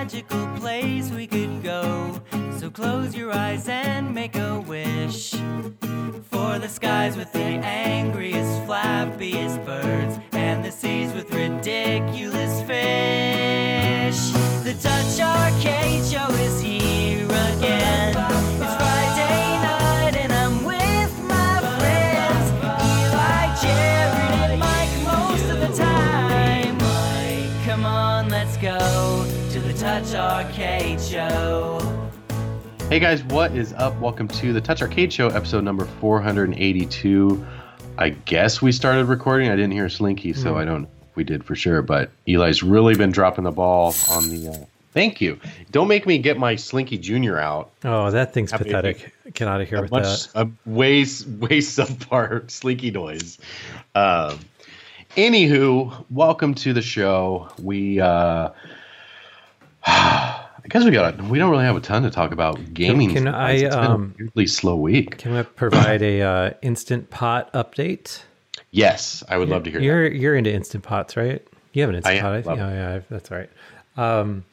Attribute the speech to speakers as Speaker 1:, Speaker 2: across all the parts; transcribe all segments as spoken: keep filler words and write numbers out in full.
Speaker 1: magical place we could go. So close your eyes and make a wish for the skies with the angriest, flappiest birds and the seas with ridiculous fish. The Touch Arcade Show is here again. It's Friday night and I'm with my friends Eli, Jared, and Mike most of the time. Come on, let's go to the Touch Arcade Show.
Speaker 2: Hey guys, what is up? Welcome to the Touch Arcade Show, episode number four hundred eighty-two. I guess we started recording. I didn't hear Slinky, so mm. I don't know if we did for sure. But Eli's really been dropping the ball on the... Uh, thank you. Don't make me get my Slinky Junior out.
Speaker 3: Oh, that thing's Have pathetic. Get out of here with
Speaker 2: much,
Speaker 3: that.
Speaker 2: A way, way subpar Slinky noise. Um, anywho, welcome to the show. We... Uh, I guess we got. We don't really have a ton to talk about gaming.
Speaker 3: Can, can I?
Speaker 2: It's been
Speaker 3: um,
Speaker 2: a really slow week.
Speaker 3: Can I provide a uh, Instant Pot update?
Speaker 2: Yes, I would love to hear.
Speaker 3: You're
Speaker 2: that.
Speaker 3: you're into Instant Pots, right? You have an Instant
Speaker 2: I
Speaker 3: Pot, I think. Oh yeah, that's right. Um,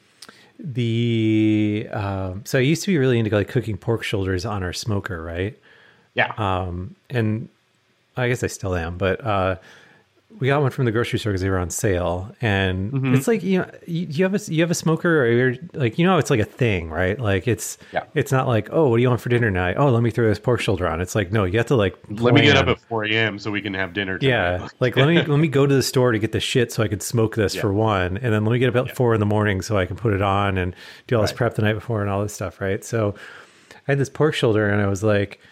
Speaker 3: the um, so I used to be really into like cooking pork shoulders on our smoker, right?
Speaker 2: Yeah.
Speaker 3: Um, and I guess I still am, but. Uh, We got one from the grocery store because they were on sale, and mm-hmm. it's like you know you, you have a you have a smoker, or you're like you know it's like a thing, right? Like it's yeah. it's not like, oh, what do you want for dinner tonight? Oh, let me throw this pork shoulder on. It's like, no, you have to like plan.
Speaker 2: Let me get up at four a.m. so we can have dinner tonight.
Speaker 3: Yeah, like let me let me go to the store to get the shit so I could smoke this yeah. for one, and then let me get up at yeah. four in the morning so I can put it on and do all this right. prep the night before and all this stuff, right? So I had this pork shoulder, and I was like,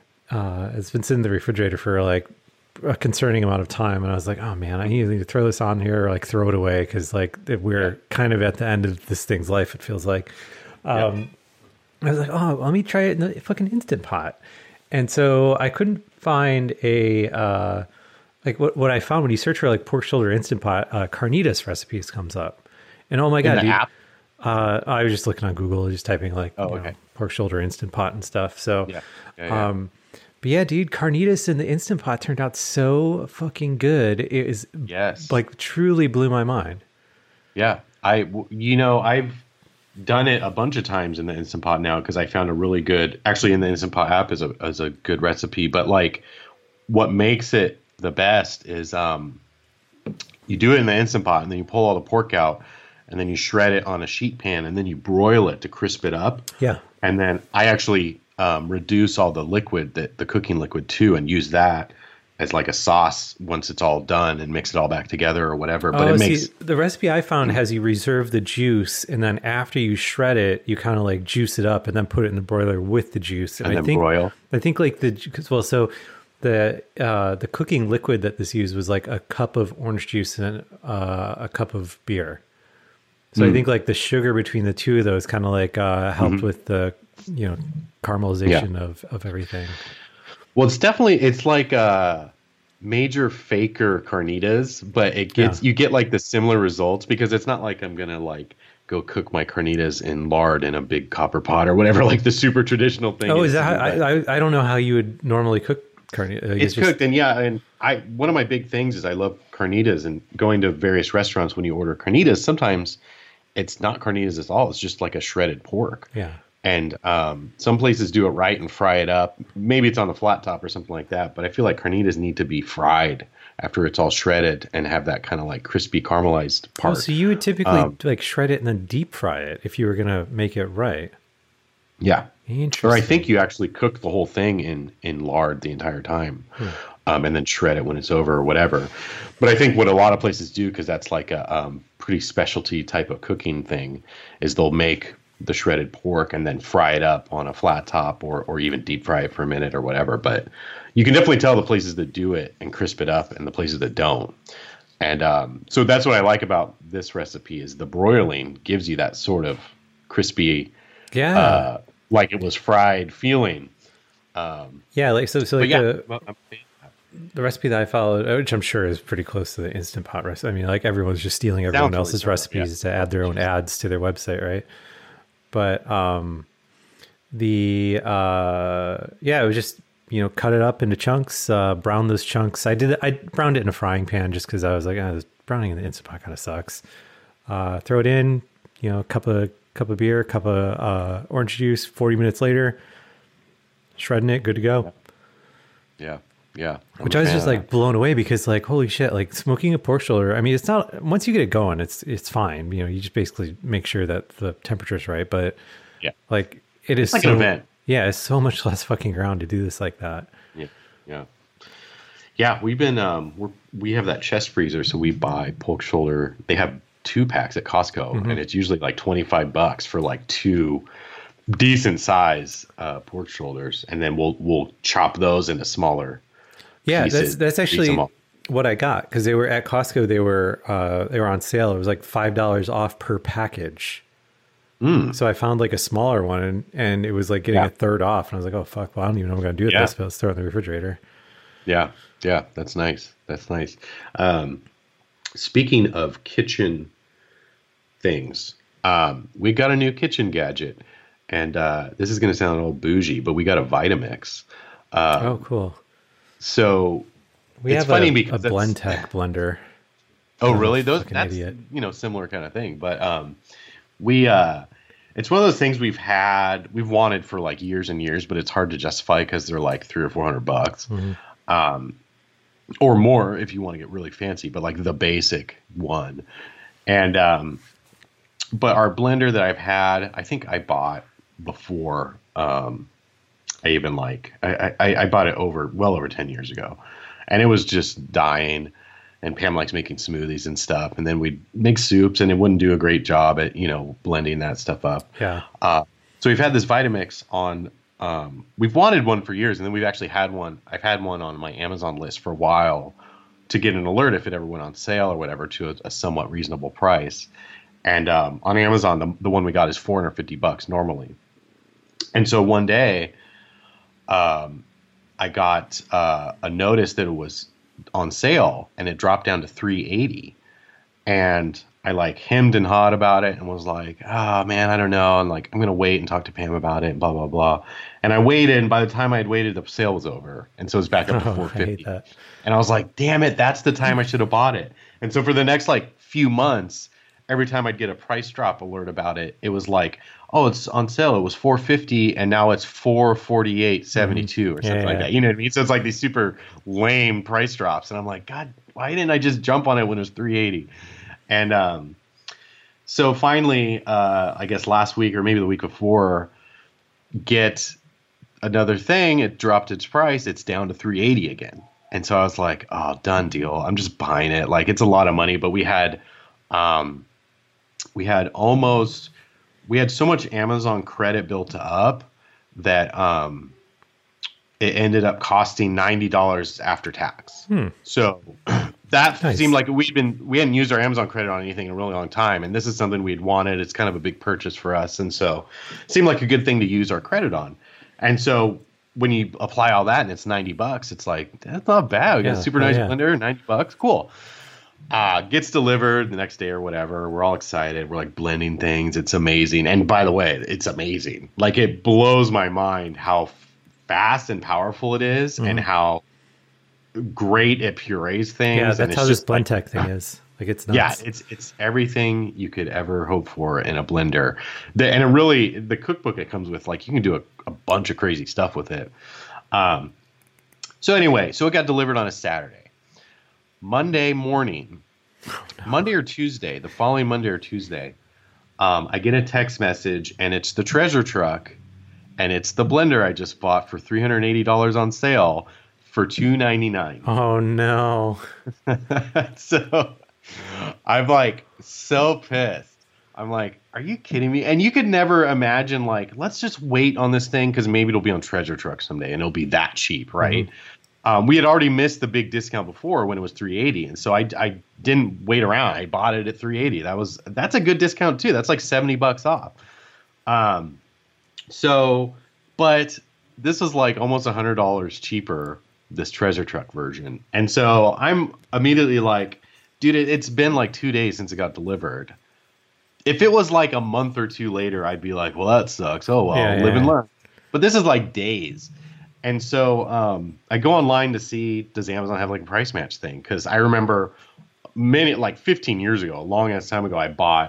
Speaker 3: uh, it's been sitting in the refrigerator for like a concerning amount of time, and I was like, oh man, I need to throw this on here or like throw it away because like we're yeah. kind of at the end of this thing's life, it feels like. um yeah. I was like, oh, let me try it in the fucking Instant Pot. And so I couldn't find a uh like what what I found when you search for like pork shoulder Instant Pot, uh carnitas recipes comes up, and oh my god, dude,
Speaker 2: app?
Speaker 3: uh I was just looking on Google, just typing like oh, okay. know, pork shoulder Instant Pot and stuff. So
Speaker 2: yeah. Yeah, yeah. um
Speaker 3: But yeah, dude, carnitas in the Instant Pot turned out so fucking good. It is
Speaker 2: yes,
Speaker 3: like truly blew my mind.
Speaker 2: Yeah, I you know I've done it a bunch of times in the Instant Pot now because I found a really good, actually in the Instant Pot app is a is a good recipe. But like, what makes it the best is um, you do it in the Instant Pot and then you pull all the pork out and then you shred it on a sheet pan and then you broil it to crisp it up.
Speaker 3: Yeah,
Speaker 2: and then I actually. Um, reduce all the liquid, that the cooking liquid too, and use that as like a sauce once it's all done and mix it all back together or whatever. But
Speaker 3: oh,
Speaker 2: it makes
Speaker 3: see, the recipe I found has you reserve the juice, and then after you shred it, you kind of like juice it up and then put it in the broiler with the juice.
Speaker 2: And, and
Speaker 3: I
Speaker 2: then
Speaker 3: think,
Speaker 2: broil.
Speaker 3: I think like the cause, well, so the uh, the cooking liquid that this used was like a cup of orange juice and uh, a cup of beer. So mm. I think like the sugar between the two of those kind of like uh, helped mm-hmm. with the you know caramelization yeah. of of everything.
Speaker 2: Well, it's definitely it's like a major faker carnitas, but it gets yeah. you get like the similar results because it's not like I'm gonna like go cook my carnitas in lard in a big copper pot or whatever, like the super traditional thing.
Speaker 3: Oh, is, is that how, I, I I don't know how you would normally cook carnitas.
Speaker 2: It's, it's just... cooked, and yeah, and I one of my big things is I love carnitas, and going to various restaurants when you order carnitas, sometimes it's not carnitas at all. It's just like a shredded pork.
Speaker 3: Yeah.
Speaker 2: And um, some places do it right and fry it up. Maybe it's on the flat top or something like that. But I feel like carnitas need to be fried after it's all shredded and have that kind of like crispy caramelized part.
Speaker 3: Oh, so you would typically um, like shred it and then deep fry it if you were going to make it right.
Speaker 2: Yeah.
Speaker 3: Interesting.
Speaker 2: Or I think you actually cook the whole thing in, in lard the entire time. Hmm. Um, and then shred it when it's over or whatever. But I think what a lot of places do, because that's like a um, pretty specialty type of cooking thing, is they'll make the shredded pork and then fry it up on a flat top or or even deep fry it for a minute or whatever. But you can definitely tell the places that do it and crisp it up and the places that don't. And um, so that's what I like about this recipe is the broiling gives you that sort of crispy,
Speaker 3: yeah,
Speaker 2: uh, like it was fried feeling. Um,
Speaker 3: yeah, like so. So like
Speaker 2: yeah,
Speaker 3: the,
Speaker 2: well,
Speaker 3: the recipe that I followed, which I'm sure is pretty close to the Instant Pot recipe. I mean, like everyone's just stealing everyone
Speaker 2: Sounds
Speaker 3: else's
Speaker 2: really
Speaker 3: recipes
Speaker 2: yeah.
Speaker 3: to add their own ads to their website, right? But um, the uh, yeah, it was just you know cut it up into chunks, uh, brown those chunks. I did I browned it in a frying pan just because I was like, oh, this browning in the Instant Pot kind of sucks. Uh, throw it in, you know, a cup of cup of beer, cup of uh, orange juice. Forty minutes later, shredding it, good to go.
Speaker 2: Yeah, yeah. I'm
Speaker 3: Which
Speaker 2: a
Speaker 3: I was
Speaker 2: fan
Speaker 3: just
Speaker 2: of
Speaker 3: like
Speaker 2: that.
Speaker 3: blown away because like holy shit, like smoking a pork shoulder. I mean, it's not once you get it going, it's it's fine. You know, you just basically make sure that the temperature's right. But
Speaker 2: Yeah,
Speaker 3: like it is
Speaker 2: like
Speaker 3: so,
Speaker 2: an event.
Speaker 3: Yeah, it's so much less fucking ground to do this like that.
Speaker 2: yeah, yeah. Yeah, we've been um we're we have that chest freezer, so we buy pork shoulder. They have two packs at Costco,
Speaker 3: Mm-hmm.
Speaker 2: and it's usually like twenty five bucks for like two decent size uh, pork shoulders, and then we'll we'll chop those into smaller.
Speaker 3: Yeah,
Speaker 2: pieces,
Speaker 3: that's that's
Speaker 2: eat them
Speaker 3: actually
Speaker 2: all.
Speaker 3: what I got because they were at Costco. They were uh, they were on sale. It was like five dollars off per package.
Speaker 2: Mm.
Speaker 3: So I found like a smaller one, and, and it was like getting
Speaker 2: Yeah.
Speaker 3: a third off. And I was like, oh fuck, well I don't even know what I'm gonna do with
Speaker 2: Yeah.
Speaker 3: this, but let's throw it in the refrigerator.
Speaker 2: Yeah, yeah, that's nice. That's nice. Um, speaking of kitchen things, um, we got a new kitchen gadget, and uh, this is going to sound a little bougie, but we got a Vitamix. Uh,
Speaker 3: Oh, cool.
Speaker 2: So
Speaker 3: We
Speaker 2: it's
Speaker 3: have
Speaker 2: funny
Speaker 3: a,
Speaker 2: because
Speaker 3: a
Speaker 2: that's-
Speaker 3: Blendtec blender.
Speaker 2: Oh,
Speaker 3: I'm a
Speaker 2: really? Those
Speaker 3: fucking
Speaker 2: that's
Speaker 3: idiot.
Speaker 2: you know similar kind of thing, but um, we uh, it's one of those things we've had we've wanted for like years and years, but it's hard to justify because they're like three or four hundred bucks,
Speaker 3: Mhm.
Speaker 2: um, or more if you want to get really fancy. But like the basic one, and um, but our blender that I've had, I think I bought before um, I even like I, I I bought it over well over ten years ago, and it was just dying. And Pam likes making smoothies and stuff. And then we'd make soups, and it wouldn't do a great job at, you know, blending that stuff up.
Speaker 3: Yeah.
Speaker 2: Uh, so we've had this Vitamix on, um, we've wanted one for years. And then we've actually had one. I've had one on my Amazon list for a while to get an alert if it ever went on sale or whatever to a, a somewhat reasonable price. And um, on Amazon, the, the one we got is four hundred fifty bucks normally. And so one day, um, I got uh, a notice that it was on sale, and it dropped down to three eighty, and I like hemmed and hawed about it and was like, oh man, I don't know, and like I'm gonna wait and talk to Pam about it and blah blah blah. And I waited, and by the time I had waited, the sale was over, and so it's back up to
Speaker 3: Oh,
Speaker 2: four
Speaker 3: I hate
Speaker 2: fifty.
Speaker 3: that.
Speaker 2: And I was like, damn it, that's the time I should have bought it. And so for the next like few months, every time I'd get a price drop alert about it, it was like, oh, it's on sale. It was four fifty, and now it's four forty-eight seventy-two or something
Speaker 3: Yeah,
Speaker 2: like
Speaker 3: yeah.
Speaker 2: that. You know what I mean? So it's like these super lame price drops, and I'm like, God, why didn't I just jump on it when it was three eighty? And um, so finally, uh, I guess last week or maybe the week before, get another thing. It dropped its price. It's down to three eighty again. And so I was like, oh, done deal. I'm just buying it. Like, it's a lot of money, but we had, um, we had almost, we had so much Amazon credit built up that um, it ended up costing ninety dollars after tax.
Speaker 3: Hmm.
Speaker 2: So that
Speaker 3: Nice.
Speaker 2: seemed like we'd been, we hadn't used our Amazon credit on anything in a really long time. And this is something we'd wanted. It's kind of a big purchase for us. And so it seemed like a good thing to use our credit on. And so when you apply all that and it's ninety bucks, it's like, that's not bad. We got
Speaker 3: Yeah.
Speaker 2: a super
Speaker 3: Oh,
Speaker 2: nice
Speaker 3: yeah.
Speaker 2: blender, ninety bucks. Cool. Uh, gets delivered the next day or whatever. We're all excited. We're like blending things. It's amazing. And by the way, it's amazing. Like, it blows my mind how fast and powerful it is, and how great it purees things.
Speaker 3: Yeah,
Speaker 2: and
Speaker 3: that's
Speaker 2: it's
Speaker 3: how this
Speaker 2: just like-
Speaker 3: Blendtec thing is. Like it's nuts.
Speaker 2: yeah, it's it's everything you could ever hope for in a blender. The, and it really, the cookbook it comes with, like, you can do a, a bunch of crazy stuff with it. Um, so anyway, so it got delivered on a Saturday. Monday morning, Monday or Tuesday, the following Monday or Tuesday, um, I get a text message, and it's the treasure truck, and it's the blender I just bought for three hundred eighty dollars on sale for two ninety-nine.
Speaker 3: Oh no.
Speaker 2: So I'm like so pissed. I'm like, are you kidding me? And you could never imagine, like, let's just wait on this thing because maybe it'll be on Treasure Truck someday and it'll be that cheap, right? Um, we had already missed the big discount before when it was three eighty, and so I, I didn't wait around. I bought it at three eighty. That was that's a good discount too. That's like seventy bucks off. Um, so, but this was like almost a hundred dollars cheaper, this Treasure Truck version, and so I'm immediately like, dude, it, it's been like two days since it got delivered. If it was like a month or two later, I'd be like, well, that sucks. Oh well,
Speaker 3: Yeah,
Speaker 2: live and
Speaker 3: yeah.
Speaker 2: learn. But this is like days. And so um, I go online to see, does Amazon have like a price match thing? Because I remember many, like fifteen years ago, a long ass time ago, I bought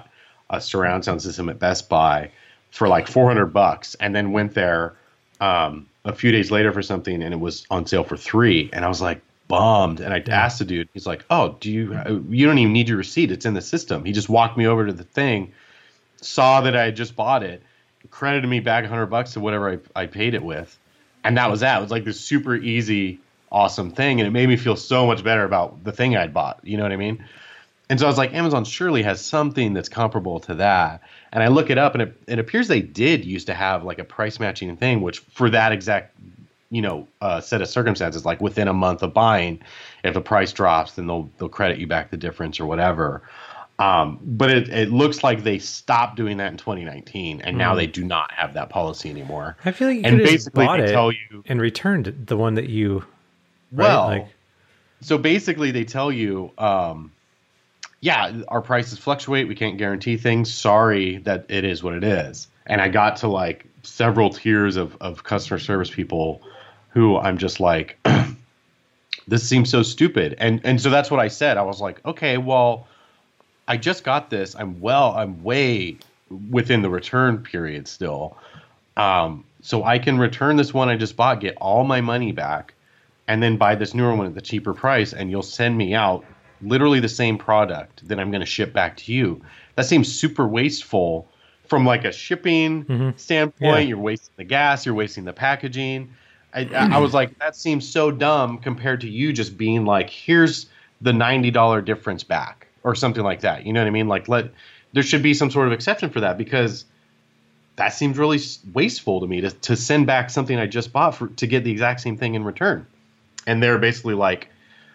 Speaker 2: a surround sound system at Best Buy for like four hundred bucks, and then went there um, a few days later for something, and it was on sale for three, and I was like bummed. And I asked the dude, he's like, "Oh, do you? You don't even need your receipt; it's in the system." He just walked me over to the thing, saw that I had just bought it, credited me back a hundred bucks to whatever I, I paid it with, and that was that. It was like this super easy, awesome thing, and it made me feel so much better about the thing I'd bought. You know what I mean? And so I was like, Amazon surely has something that's comparable to that. And I look it up, and it, it appears they did used to have like a price matching thing, which for that exact, you know, uh, set of circumstances, like within a month of buying, if the price drops, then they'll they'll credit you back the difference or whatever. Um, but it, it looks like they stopped doing that in twenty nineteen, and mm. now they do not have that policy anymore.
Speaker 3: I feel like you
Speaker 2: and
Speaker 3: could
Speaker 2: basically
Speaker 3: have bought
Speaker 2: they
Speaker 3: it
Speaker 2: tell you
Speaker 3: and returned the one that you. Right?
Speaker 2: Well,
Speaker 3: like,
Speaker 2: so basically they tell you, um, yeah, our prices fluctuate. We can't guarantee things. Sorry that it is what it is. And I got to like several tiers of, of customer service people who I'm just like, this seems so stupid. And and so that's what I said. I was like, okay, well, I just got this. I'm well, I'm way within the return period still. Um, so I can return this one I just bought, get all my money back, and then buy this newer one at the cheaper price, and you'll send me out literally the same product that I'm going to ship back to you. That seems super wasteful from like a shipping
Speaker 3: mm-hmm.
Speaker 2: standpoint.
Speaker 3: Yeah.
Speaker 2: You're wasting the gas, you're wasting the packaging. I, I was like, that seems so dumb compared to you just being like, here's the ninety dollars difference back or something like that. You know what I mean? Like, let there should be some sort of exception for that, because that seems really wasteful to me to, to send back something I just bought for, to get the exact same thing in return. And they're basically like,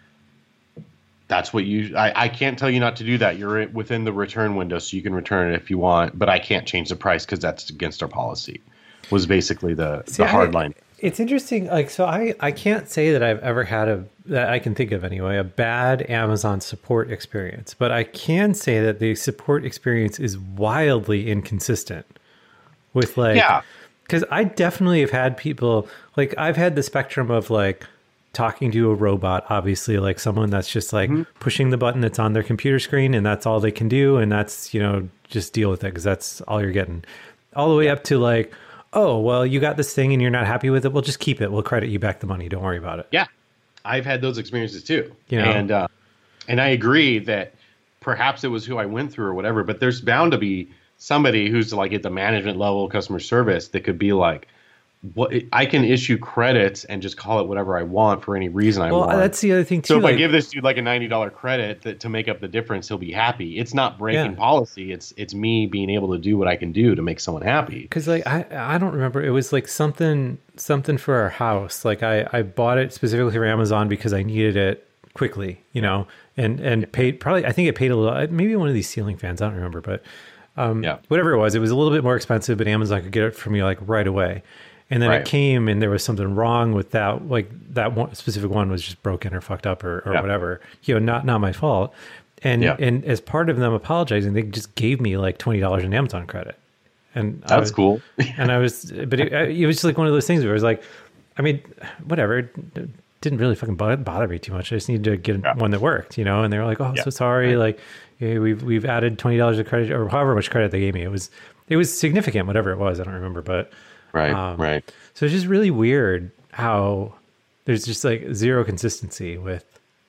Speaker 2: that's what you, I, I can't tell you not to do that. You're within the return window, so you can return it if you want, but I can't change the price because that's against our policy, was basically the,
Speaker 3: See,
Speaker 2: the hard
Speaker 3: I,
Speaker 2: line.
Speaker 3: It's interesting. Like, so I, I can't say that I've ever had a, that I can think of anyway, a bad Amazon support experience, but I can say that the support experience is wildly inconsistent with like,
Speaker 2: yeah,
Speaker 3: because I definitely have had people, like I've had the spectrum of like, talking to a robot, obviously, like someone that's just like mm-hmm. pushing the button that's on their computer screen, and that's all they can do, and that's, you know, just deal with it because that's all you're getting, all the way up to like, oh, well, you got this thing and you're not happy with it, we'll just keep it, we'll credit you back the money, don't worry about it.
Speaker 2: Yeah, I've had those experiences too.
Speaker 3: You know?
Speaker 2: and uh, and I agree that perhaps it was who I went through or whatever, but there's bound to be somebody who's like at the management level customer service that could be like, what, I can issue credits and just call it whatever I want for any reason I
Speaker 3: well,
Speaker 2: want.
Speaker 3: Well, that's the other thing too.
Speaker 2: So if
Speaker 3: like,
Speaker 2: I give this dude like a ninety dollars credit that, to make up the difference, he'll be happy. It's not breaking
Speaker 3: yeah.
Speaker 2: policy. It's it's me being able to do what I can do to make someone happy.
Speaker 3: Because like I I don't remember. It was like something something for our house. Like I I bought it specifically for Amazon because I needed it quickly, you know, and and yeah. paid probably I think it paid a little. Maybe one of these ceiling fans. I don't remember, but um, yeah. whatever it was, it was a little bit more expensive. But Amazon could get it for me like right away. And then right. it came and there was something wrong with that. Like that one specific one was just broken or fucked up or, or yeah. whatever, you know, not, not my fault. And, yeah. and as part of them apologizing, they just gave me like twenty dollars in Amazon credit. And
Speaker 2: that's
Speaker 3: I was,
Speaker 2: cool.
Speaker 3: and I was, but it, it was just like one of those things where it was like, I mean, whatever, it didn't really fucking bother me too much. I just needed to get yeah. one that worked, you know? And they were like, oh, yeah. so sorry. Right. Like yeah, we've, we've added twenty dollars of credit or however much credit they gave me. It was, it was significant, whatever it was. I don't remember, but
Speaker 2: Right,
Speaker 3: um,
Speaker 2: right.
Speaker 3: So it's just really weird how there's just like zero consistency with,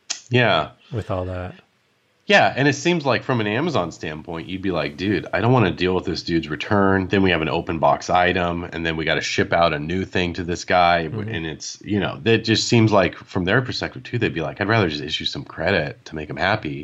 Speaker 2: yeah,
Speaker 3: with all that.
Speaker 2: Yeah, and it seems like from an Amazon standpoint, you'd be like, dude, I don't want to deal with this dude's return. Then we have an open box item, and then we got to ship out a new thing to this guy, mm-hmm. and it's, you know, that just seems like from their perspective too, they'd be like, I'd rather just issue some credit to make them happy,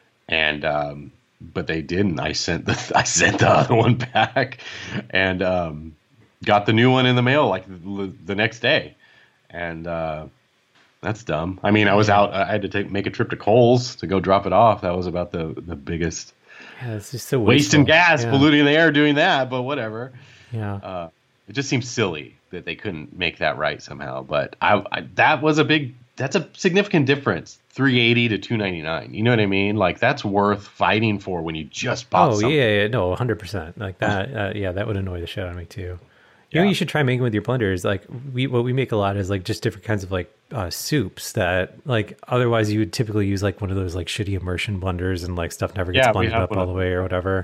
Speaker 2: and um, but they didn't. I sent the I sent the other one back, and um. got the new one in the mail like the, the next day, and uh, that's dumb. I mean, I was out. I had to take make a trip to Kohl's to go drop it off. That was about the the biggest.
Speaker 3: Yeah, it's just so
Speaker 2: wasting gas, yeah. polluting the air, doing that. But whatever.
Speaker 3: Yeah.
Speaker 2: Uh, it just seems silly that they couldn't make that right somehow. But I, I that was a big. That's a significant difference. three eighty to two ninety-nine. You know what I mean? Like that's worth fighting for when you just bought.
Speaker 3: Oh
Speaker 2: something.
Speaker 3: yeah, yeah, no, one hundred percent. Like that. Uh, yeah, that would annoy the shit out of me too. You yeah. know, you should try making with your blenders. Like we, what we make a lot is like just different kinds of like uh, soups that like otherwise you would typically use like one of those like shitty immersion blenders and like stuff never gets
Speaker 2: yeah,
Speaker 3: blended up all the way or whatever.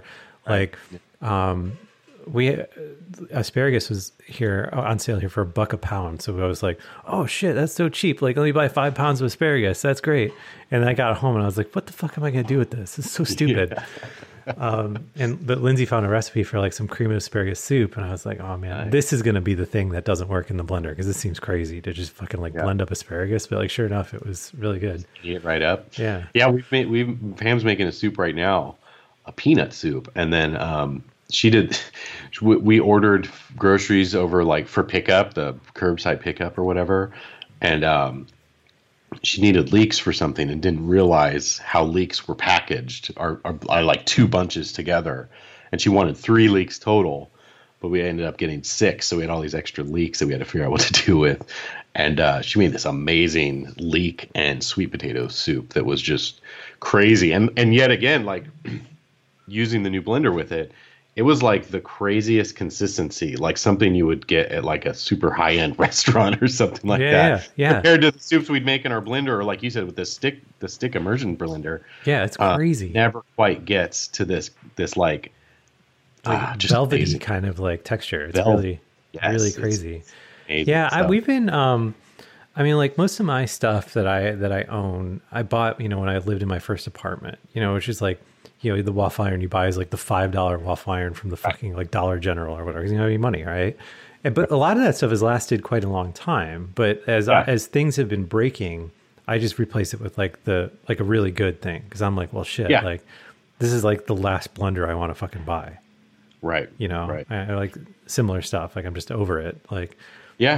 Speaker 3: Like, um, we asparagus was here on sale here for a buck a pound. So I was like, oh shit, that's so cheap. Like, let me buy five pounds of asparagus. That's great. And then I got home and I was like, what the fuck am I going to do with this? It's so stupid. Yeah. um, and but Lindsay found a recipe for like some cream of asparagus soup. And I was like, oh man, nice. This is going to be the thing that doesn't work in the blender. Because this seems crazy to just fucking like yeah. blend up asparagus. But like, sure enough, it was really good.
Speaker 2: Eat it right up.
Speaker 3: Yeah.
Speaker 2: Yeah. We've made, we've, Pam's making a soup right now, a peanut soup. And then, um, She did. We ordered groceries over like for pickup, the curbside pickup or whatever, and um, she needed leeks for something and didn't realize how leeks were packaged, are, are, are like two bunches together, and she wanted three leeks total, but we ended up getting six, so we had all these extra leeks that we had to figure out what to do with, and uh, she made this amazing leek and sweet potato soup that was just crazy, and and yet again like using the new blender with it. It was like the craziest consistency, like something you would get at like a super high-end restaurant or something like
Speaker 3: yeah,
Speaker 2: that.
Speaker 3: Yeah, yeah.
Speaker 2: Compared to the soups we'd make in our blender, or like you said, with the stick, the stick immersion blender.
Speaker 3: Yeah, it's crazy.
Speaker 2: Uh, never quite gets to this, this like,
Speaker 3: like
Speaker 2: ah, just
Speaker 3: velvety
Speaker 2: amazing.
Speaker 3: kind of like texture. It's
Speaker 2: Vel-
Speaker 3: really,
Speaker 2: yes,
Speaker 3: really crazy.
Speaker 2: Amazing
Speaker 3: yeah, I,
Speaker 2: stuff.
Speaker 3: we've been. Um, I mean, like most of my stuff that I that I own, I bought, you know, when I lived in my first apartment. You know, which is like. You know, the waffle iron you buy is like the five dollar waffle iron from the fucking like Dollar General or whatever. Because you don't have any money, right? And, but a lot of that stuff has lasted quite a long time. But as
Speaker 2: yeah.
Speaker 3: as things have been breaking, I just replace it with like the like a really good thing. Because I'm like, well, shit,
Speaker 2: yeah.
Speaker 3: like this is like the last blender I want to fucking buy.
Speaker 2: Right.
Speaker 3: You know,
Speaker 2: right.
Speaker 3: I, I like similar stuff. Like I'm just over it. Like,
Speaker 2: yeah.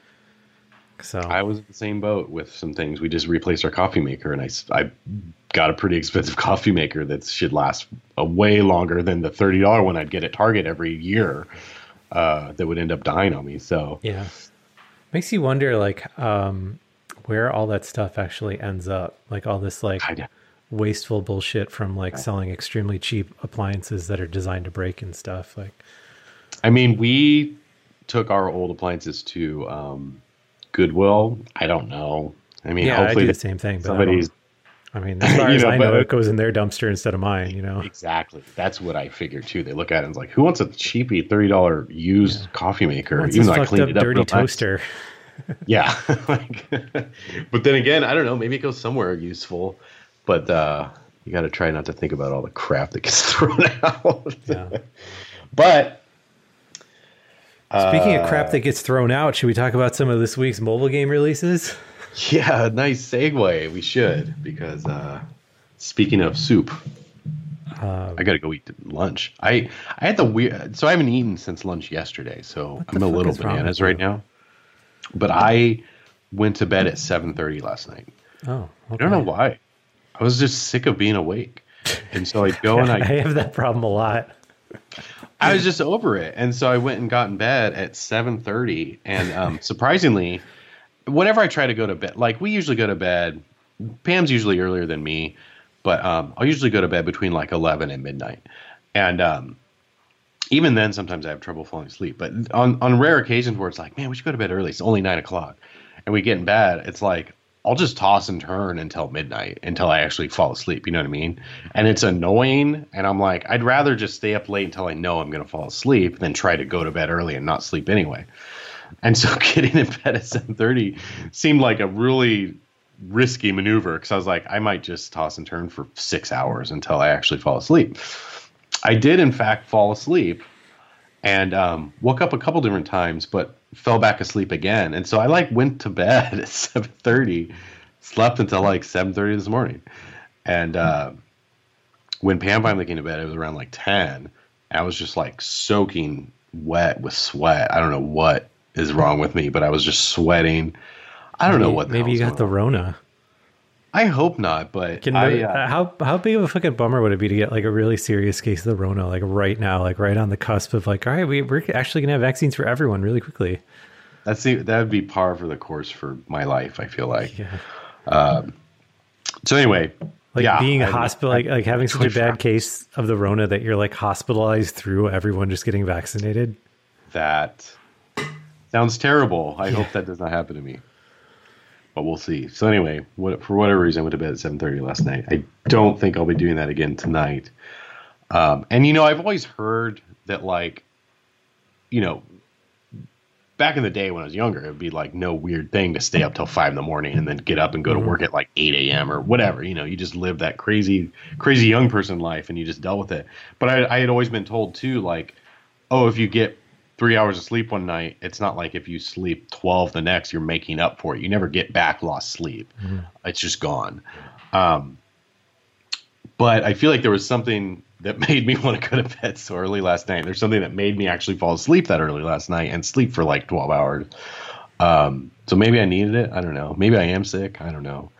Speaker 3: So
Speaker 2: I was in the same boat with some things. We just replaced our coffee maker, and I, I got a pretty expensive coffee maker that should last a way longer than the thirty dollar one I'd get at Target every year. Uh, that would end up dying on me. So
Speaker 3: yeah, makes you wonder like um, where all that stuff actually ends up. Like all this like wasteful bullshit from like right. selling extremely cheap appliances that are designed to break and stuff. Like,
Speaker 2: I mean, we took our old appliances to. Um, Goodwill. I don't know. I mean,
Speaker 3: yeah,
Speaker 2: hopefully
Speaker 3: I do the same thing. But
Speaker 2: somebody's.
Speaker 3: I, I mean, as far as know, I know, it goes in their dumpster instead of mine. You know,
Speaker 2: exactly. That's what I figured too. They look at it and it's like, who wants a cheapy thirty dollar used yeah. coffee maker?
Speaker 3: Even though I cleaned it up, dirty toaster.
Speaker 2: yeah, like, but then again, I don't know. Maybe it goes somewhere useful, but uh, you got to try not to think about all the crap that gets thrown out.
Speaker 3: yeah.
Speaker 2: But.
Speaker 3: Speaking uh, of crap that gets thrown out, should we talk about some of this week's mobile game releases?
Speaker 2: Yeah, nice segue. We should, because uh, speaking of soup, uh, I got to go eat lunch. I I had the weird, so I haven't eaten since lunch yesterday, so I'm a little bananas right now. But I went to bed at seven thirty last night.
Speaker 3: Oh, okay.
Speaker 2: I don't know why. I was just sick of being awake, and so I'd go and I.
Speaker 3: I have that problem a lot.
Speaker 2: I was just over it. And so I went and got in bed at seven thirty. And um, surprisingly, whenever I try to go to bed, like we usually go to bed, Pam's usually earlier than me, but um, I'll usually go to bed between like eleven and midnight. And um, even then, sometimes I have trouble falling asleep. But on, on rare occasions where it's like, man, we should go to bed early. It's only nine o'clock. And we get in bed, it's like, I'll just toss and turn until midnight until I actually fall asleep. You know what I mean? And it's annoying. And I'm like, I'd rather just stay up late until I know I'm going to fall asleep than try to go to bed early and not sleep anyway. And so getting in bed at seven thirty seemed like a really risky maneuver because I was like, I might just toss and turn for six hours until I actually fall asleep. I did, in fact, fall asleep and um, woke up a couple different times, but fell back asleep again. And so I like went to bed at seven thirty, slept until like seven thirty this morning. And uh, when Pam finally came to bed, it was around like ten. I was just like soaking wet with sweat. I don't know what is wrong with me, but I was just sweating. I don't
Speaker 3: maybe,
Speaker 2: know what the
Speaker 3: maybe you got the Rona.
Speaker 2: I hope not, but
Speaker 3: Can
Speaker 2: I,
Speaker 3: the,
Speaker 2: uh,
Speaker 3: how how big of a fucking bummer would it be to get like a really serious case of the Rona, like right now, like right on the cusp of like, all right, we, we're actually gonna have vaccines for everyone really quickly.
Speaker 2: That's the, that would be par for the course for my life. I feel like.
Speaker 3: Yeah.
Speaker 2: Um, so anyway,
Speaker 3: like
Speaker 2: yeah,
Speaker 3: being
Speaker 2: I,
Speaker 3: hospital,
Speaker 2: I,
Speaker 3: like like having such a bad case of the Rona that you're like hospitalized through everyone just getting vaccinated.
Speaker 2: That sounds terrible. I
Speaker 3: yeah.
Speaker 2: hope that does not happen to me. But we'll see. So anyway, what, for whatever reason, I went to bed at seven thirty last night. I don't think I'll be doing that again tonight. Um, and, you know, I've always heard that, like, you know, back in the day when I was younger, it'd be like no weird thing to stay up till five in the morning and then get up and go to work at like eight a.m. or whatever. You know, you just live that crazy, crazy young person life and you just dealt with it. But I, I had always been told too, like, oh, if you get three hours of sleep one night, it's not like if you sleep twelve the next, you're making up for it. You never get back lost sleep. Mm-hmm. It's just gone. Um, but I feel like there was something that made me want to go to bed so early last night. There's something that made me actually fall asleep that early last night and sleep for like twelve hours. Um, so maybe I needed it. I don't know. Maybe I am sick. I don't know.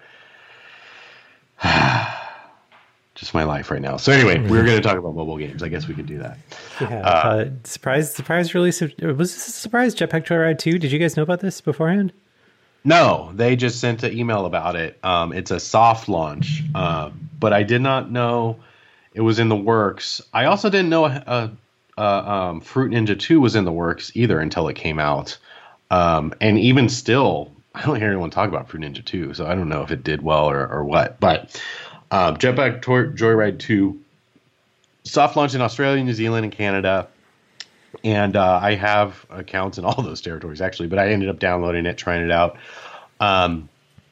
Speaker 2: Just my life right now. So anyway, we were going to talk about mobile games. I guess we could do that.
Speaker 3: Yeah. Uh, uh, surprise, surprise release. Of, was this a surprise? Jetpack Joyride two? Did you guys know about this beforehand?
Speaker 2: No, they just sent an email about it. Um, it's a soft launch, uh, but I did not know it was in the works. I also didn't know uh, uh, um, Fruit Ninja two was in the works either until it came out. Um, and even still, I don't hear anyone talk about Fruit Ninja two, so I don't know if it did well or, or what. But uh, Jetpack Toy- Joyride two, soft launch in Australia, New Zealand, and Canada. And uh, I have accounts in all those territories, actually, but I ended up downloading it, trying it out. Um,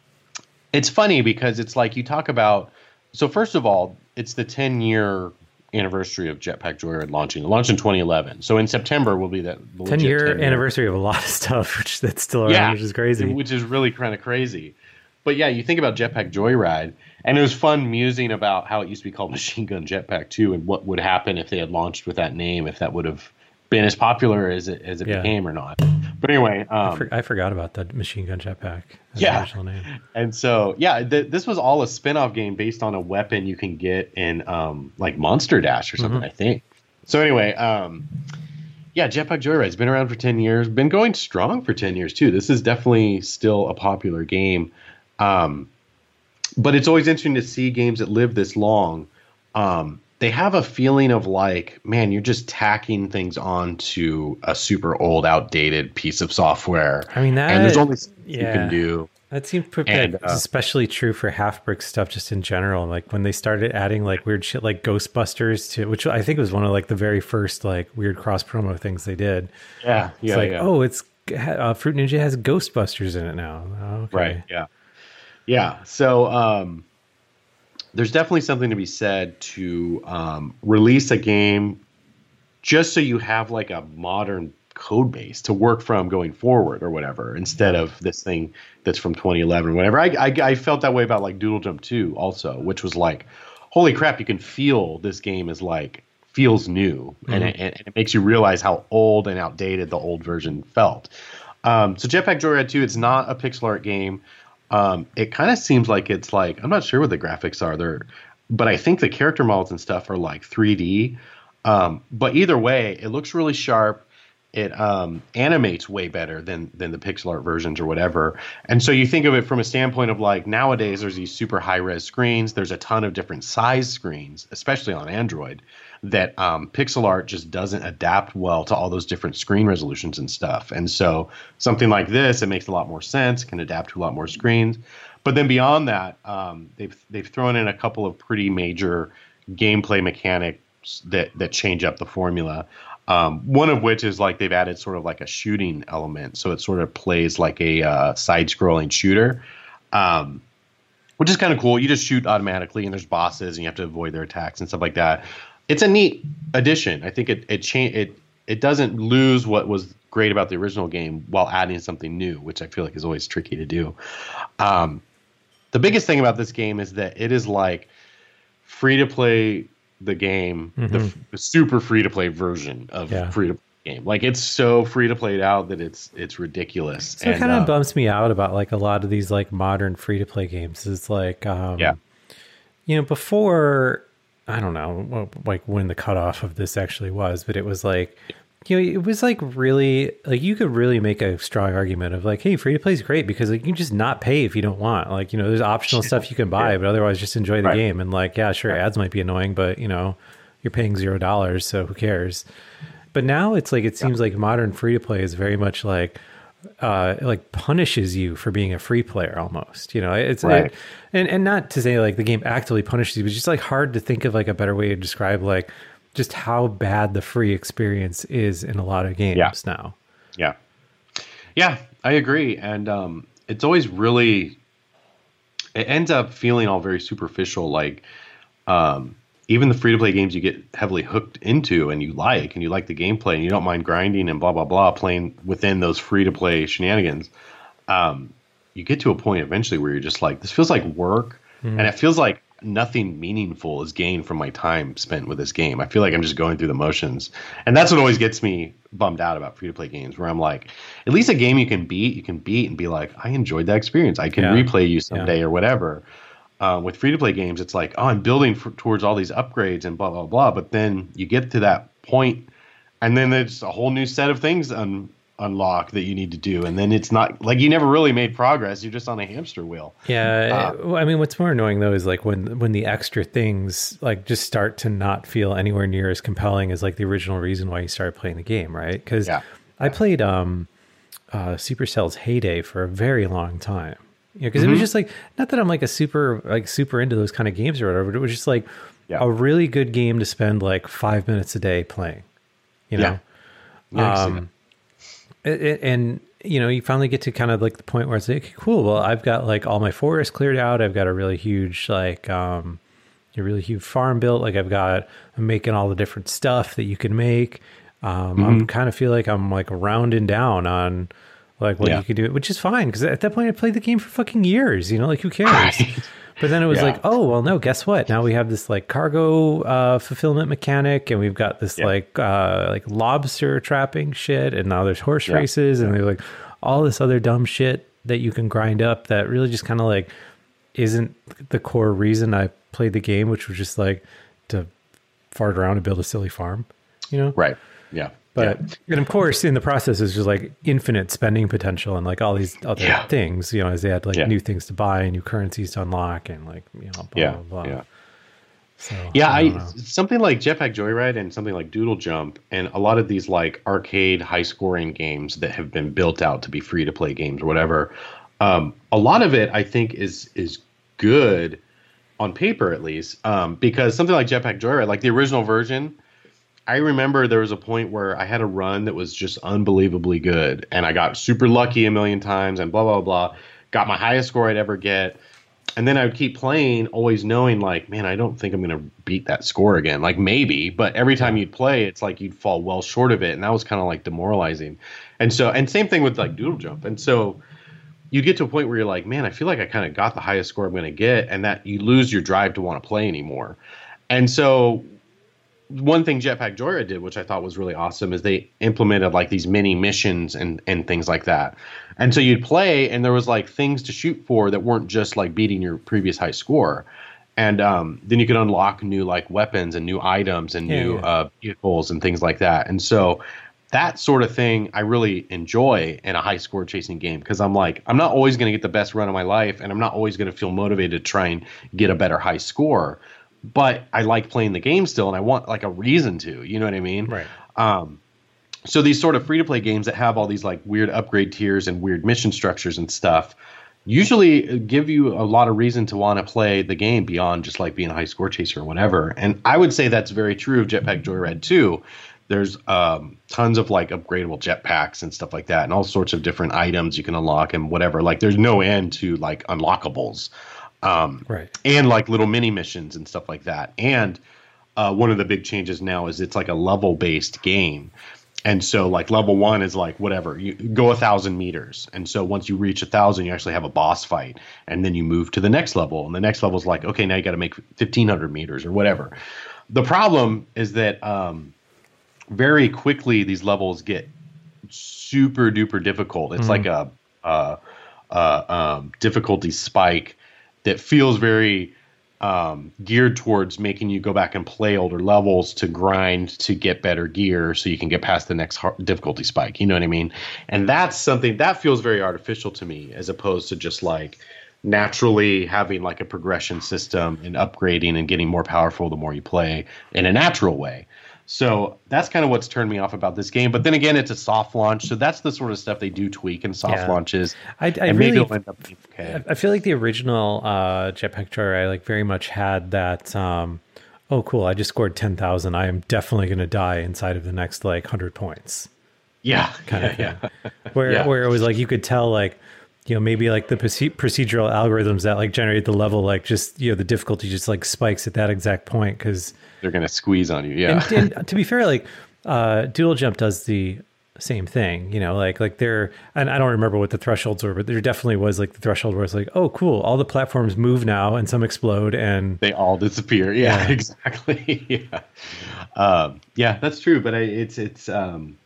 Speaker 2: it's funny because it's like you talk about, so first of all, it's the ten-year anniversary of Jetpack Joyride launching. It launched in twenty eleven. So in September will be that
Speaker 3: ten-year ten anniversary of a lot of stuff, which that's still around, yeah, which is crazy.
Speaker 2: Which is really kind of crazy. But yeah, you think about Jetpack Joyride, and it was fun musing about how it used to be called Machine Gun Jetpack two and what would happen if they had launched with that name, if that would have been as popular as it as it yeah. became or not. But anyway, um,
Speaker 3: I, for, I forgot about the Machine Gun Jetpack.
Speaker 2: Yeah, original name. And so yeah, th- this was all a spin-off game based on a weapon you can get in um, like Monster Dash or something, mm-hmm. I think. So anyway, um, yeah, Jetpack Joyride's been around for ten years, been going strong for ten years too. This is definitely still a popular game, um, but it's always interesting to see games that live this long. Um, They have a feeling of like, man, you're just tacking things onto a super old, outdated piece of software.
Speaker 3: I mean, that,
Speaker 2: and there's only something
Speaker 3: yeah,
Speaker 2: you can do.
Speaker 3: That seems pretty, and, uh, especially true for Half-Brick stuff, just in general. Like when they started adding like weird shit like Ghostbusters to, which I think was one of like the very first like weird cross promo things they did.
Speaker 2: Yeah,
Speaker 3: it's
Speaker 2: yeah,
Speaker 3: like,
Speaker 2: yeah.
Speaker 3: oh, it's uh, Fruit Ninja has Ghostbusters in it now. Oh, okay.
Speaker 2: Right. Yeah. Yeah. So. um There's definitely something to be said to um, release a game just so you have like a modern code base to work from going forward or whatever, instead of this thing that's from twenty eleven or whatever. I, I, I felt that way about like Doodle Jump two also, which was like, holy crap, you can feel this game is like, feels new. Mm-hmm. And, it, and it makes you realize how old and outdated the old version felt. Um, so Jetpack Joyride two, it's not a pixel art game. Um, it kind of seems like it's like, I'm not sure what the graphics are there, but I think the character models and stuff are like three D. Um, but either way, it looks really sharp. It um, animates way better than than the pixel art versions or whatever. And so you think of it from a standpoint of like nowadays there's these super high res screens. There's a ton of different size screens, especially on Android, that um, pixel art just doesn't adapt well to all those different screen resolutions and stuff. And so something like this, it makes a lot more sense, can adapt to a lot more screens. But then beyond that, um, they've they've thrown in a couple of pretty major gameplay mechanics that that change up the formula. Um, one of which is like they've added sort of like a shooting element, so it sort of plays like a uh, side-scrolling shooter, um, which is kind of cool. You just shoot automatically, and there's bosses, and you have to avoid their attacks and stuff like that. It's a neat addition. I think it it cha- it it doesn't lose what was great about the original game while adding something new, which I feel like is always tricky to do. Um, the biggest thing about this game is that it is like free to play. The game, mm-hmm. the, the super free to play version of yeah. free to play game. Like it's so free to play out that it's it's ridiculous.
Speaker 3: So and, it kind of uh, bumps me out about like a lot of these like modern free to play games. It's like, um,
Speaker 2: yeah,
Speaker 3: you know, before I don't know like when the cutoff of this actually was, but it was like, you know, it was like really like you could really make a strong argument of like, hey, free to play is great because like you can just not pay if you don't want. Like, you know, there's optional stuff you can buy, yeah. but otherwise just enjoy the right. game. And like, yeah, sure, right. ads might be annoying, but you know, you're paying zero dollars, so who cares? But now it's like it seems yeah. like modern free to play is very much like, uh, like punishes you for being a free player almost, you know, it's,
Speaker 2: right.
Speaker 3: it, and, and not to say like the game actively punishes you, but it's just like hard to think of like a better way to describe like just how bad the free experience is in a lot of games
Speaker 2: yeah.
Speaker 3: now.
Speaker 2: Yeah. Yeah, I agree. And um, it's always really, it ends up feeling all very superficial. Like, um, even the free-to-play games you get heavily hooked into and you like, and you like the gameplay and you don't mind grinding and blah, blah, blah, playing within those free-to-play shenanigans, um, you get to a point eventually where you're just like, this feels like work, mm. and it feels like nothing meaningful is gained from my time spent with this game. I feel like I'm just going through the motions. And that's what always gets me bummed out about free-to-play games, where I'm like, at least a game you can beat, you can beat and be like, I enjoyed that experience. I can yeah. replay you someday yeah. or whatever. Uh, with free-to-play games, it's like, oh, I'm building for, towards all these upgrades and blah, blah, blah. But then you get to that point, and then there's a whole new set of things un- unlock that you need to do. And then it's not, like, you never really made progress. You're just on a hamster wheel.
Speaker 3: Yeah. Uh, I mean, what's more annoying, though, is, like, when, when the extra things, like, just start to not feel anywhere near as compelling as, like, the original reason why you started playing the game, right? Because yeah. I played um, uh, Supercell's Heyday for a very long time. You know, because mm-hmm. it was just like, not that I'm like a super like super into those kind of games or whatever, but it was just like yeah. a really good game to spend like five minutes a day playing, you know?
Speaker 2: Yeah. Yeah,
Speaker 3: um, and, and, you know, you finally get to kind of like the point where it's like, okay, cool. Well, I've got like all my forests cleared out. I've got a really huge, like, um, a really huge farm built. Like I've got, I'm making all the different stuff that you can make. Um, mm-hmm. I kind of feel like I'm like rounding down on, like what yeah. you could do, which is fine. Because at that point I played the game for fucking years, you know, like who cares? Right. But then it was yeah. like, oh, well, no, guess what? Now we have this like cargo uh, fulfillment mechanic, and we've got this yeah. like uh, like lobster trapping shit. And now there's horse yeah. races, and there's like all this other dumb shit that you can grind up that really just kind of like isn't the core reason I played the game, which was just like to fart around and build a silly farm, you know?
Speaker 2: Right. Yeah.
Speaker 3: But,
Speaker 2: yeah.
Speaker 3: and of course, in the process, is just like infinite spending potential and like all these other
Speaker 2: yeah.
Speaker 3: things, you know, as they had like
Speaker 2: yeah.
Speaker 3: new things to buy, new currencies to unlock, and like, you know, blah,
Speaker 2: yeah.
Speaker 3: blah, blah.
Speaker 2: Yeah.
Speaker 3: So,
Speaker 2: yeah.
Speaker 3: I,
Speaker 2: I something like Jetpack Joyride and something like Doodle Jump and a lot of these like arcade high scoring games that have been built out to be free to play games or whatever. Um, a lot of it, I think, is is good on paper, at least, um, because something like Jetpack Joyride, like the original version, I remember there was a point where I had a run that was just unbelievably good, and I got super lucky a million times and blah, blah, blah, got my highest score I'd ever get. And then I would keep playing, always knowing like, man, I don't think I'm going to beat that score again. Like maybe, but every time you'd play, it's like you'd fall well short of it. And that was kind of like demoralizing. And so, and same thing with like Doodle Jump. And so you'd get to a point where you're like, man, I feel like I kind of got the highest score I'm going to get, and that you lose your drive to want to play anymore. And so one thing Jetpack Joyride did, which I thought was really awesome, is they implemented like these mini missions and, and things like that. And so you'd play, and there was like things to shoot for that weren't just like beating your previous high score. And um, then you could unlock new like weapons and new items and
Speaker 3: yeah,
Speaker 2: new
Speaker 3: yeah.
Speaker 2: Uh, vehicles and things like that. And so that sort of thing I really enjoy in a high score chasing game, because I'm like, I'm not always going to get the best run of my life, and I'm not always going to feel motivated to try and get a better high score. But I like playing the game still, and I want like a reason to, you know what I mean?
Speaker 3: Right.
Speaker 2: Um, so these sort of free-to-play games that have all these like weird upgrade tiers and weird mission structures and stuff usually give you a lot of reason to want to play the game beyond just like being a high score chaser or whatever. And I would say that's very true of Jetpack Joyride too. There's um, tons of like upgradable jetpacks and stuff like that, and all sorts of different items you can unlock and whatever. Like there's no end to like unlockables. Um,
Speaker 3: right.
Speaker 2: And like little mini missions and stuff like that. And uh, one of the big changes now is it's like a level based game. And so like level one is like whatever, you go a thousand meters. And so once you reach a thousand, you actually have a boss fight, and then you move to the next level. And the next level is like, okay, now you got to make fifteen hundred meters or whatever. The problem is that um, very quickly these levels get super duper difficult. It's mm-hmm. like a, a, a um, difficulty spike that feels very um, geared towards making you go back and play older levels to grind to get better gear so you can get past the next hard difficulty spike. You know what I mean? And that's something that feels very artificial to me, as opposed to just like naturally having like a progression system and upgrading and getting more powerful the more you play in a natural way. So that's kind of what's turned me off about this game. But then again, it's a soft launch, so that's the sort of stuff they do tweak in soft
Speaker 3: Yeah.
Speaker 2: launches.
Speaker 3: I, I
Speaker 2: and
Speaker 3: really,
Speaker 2: maybe it'll end up being okay.
Speaker 3: I feel like the original uh, Jetpack Joyride like very much had that. Um, oh, cool! I just scored ten thousand. I am definitely going to die inside of the next like hundred points.
Speaker 2: Yeah,
Speaker 3: Kind
Speaker 2: yeah,
Speaker 3: of thing.
Speaker 2: yeah.
Speaker 3: Where
Speaker 2: Yeah.
Speaker 3: where it was like you could tell like, you know, maybe like the proce- procedural algorithms that like generate the level, like just, you know, the difficulty just like spikes at that exact point because
Speaker 2: They're gonna squeeze on you. Yeah,
Speaker 3: and, and to be fair, like uh, Doodle Jump does the same thing, you know, like like there, and I don't remember what the thresholds were, but there definitely was like the threshold where it's like, oh, cool, all the platforms move now and some explode, and
Speaker 2: they all disappear. Yeah,
Speaker 3: Yeah.
Speaker 2: exactly. yeah, um, yeah, that's true. But I, it's it's um,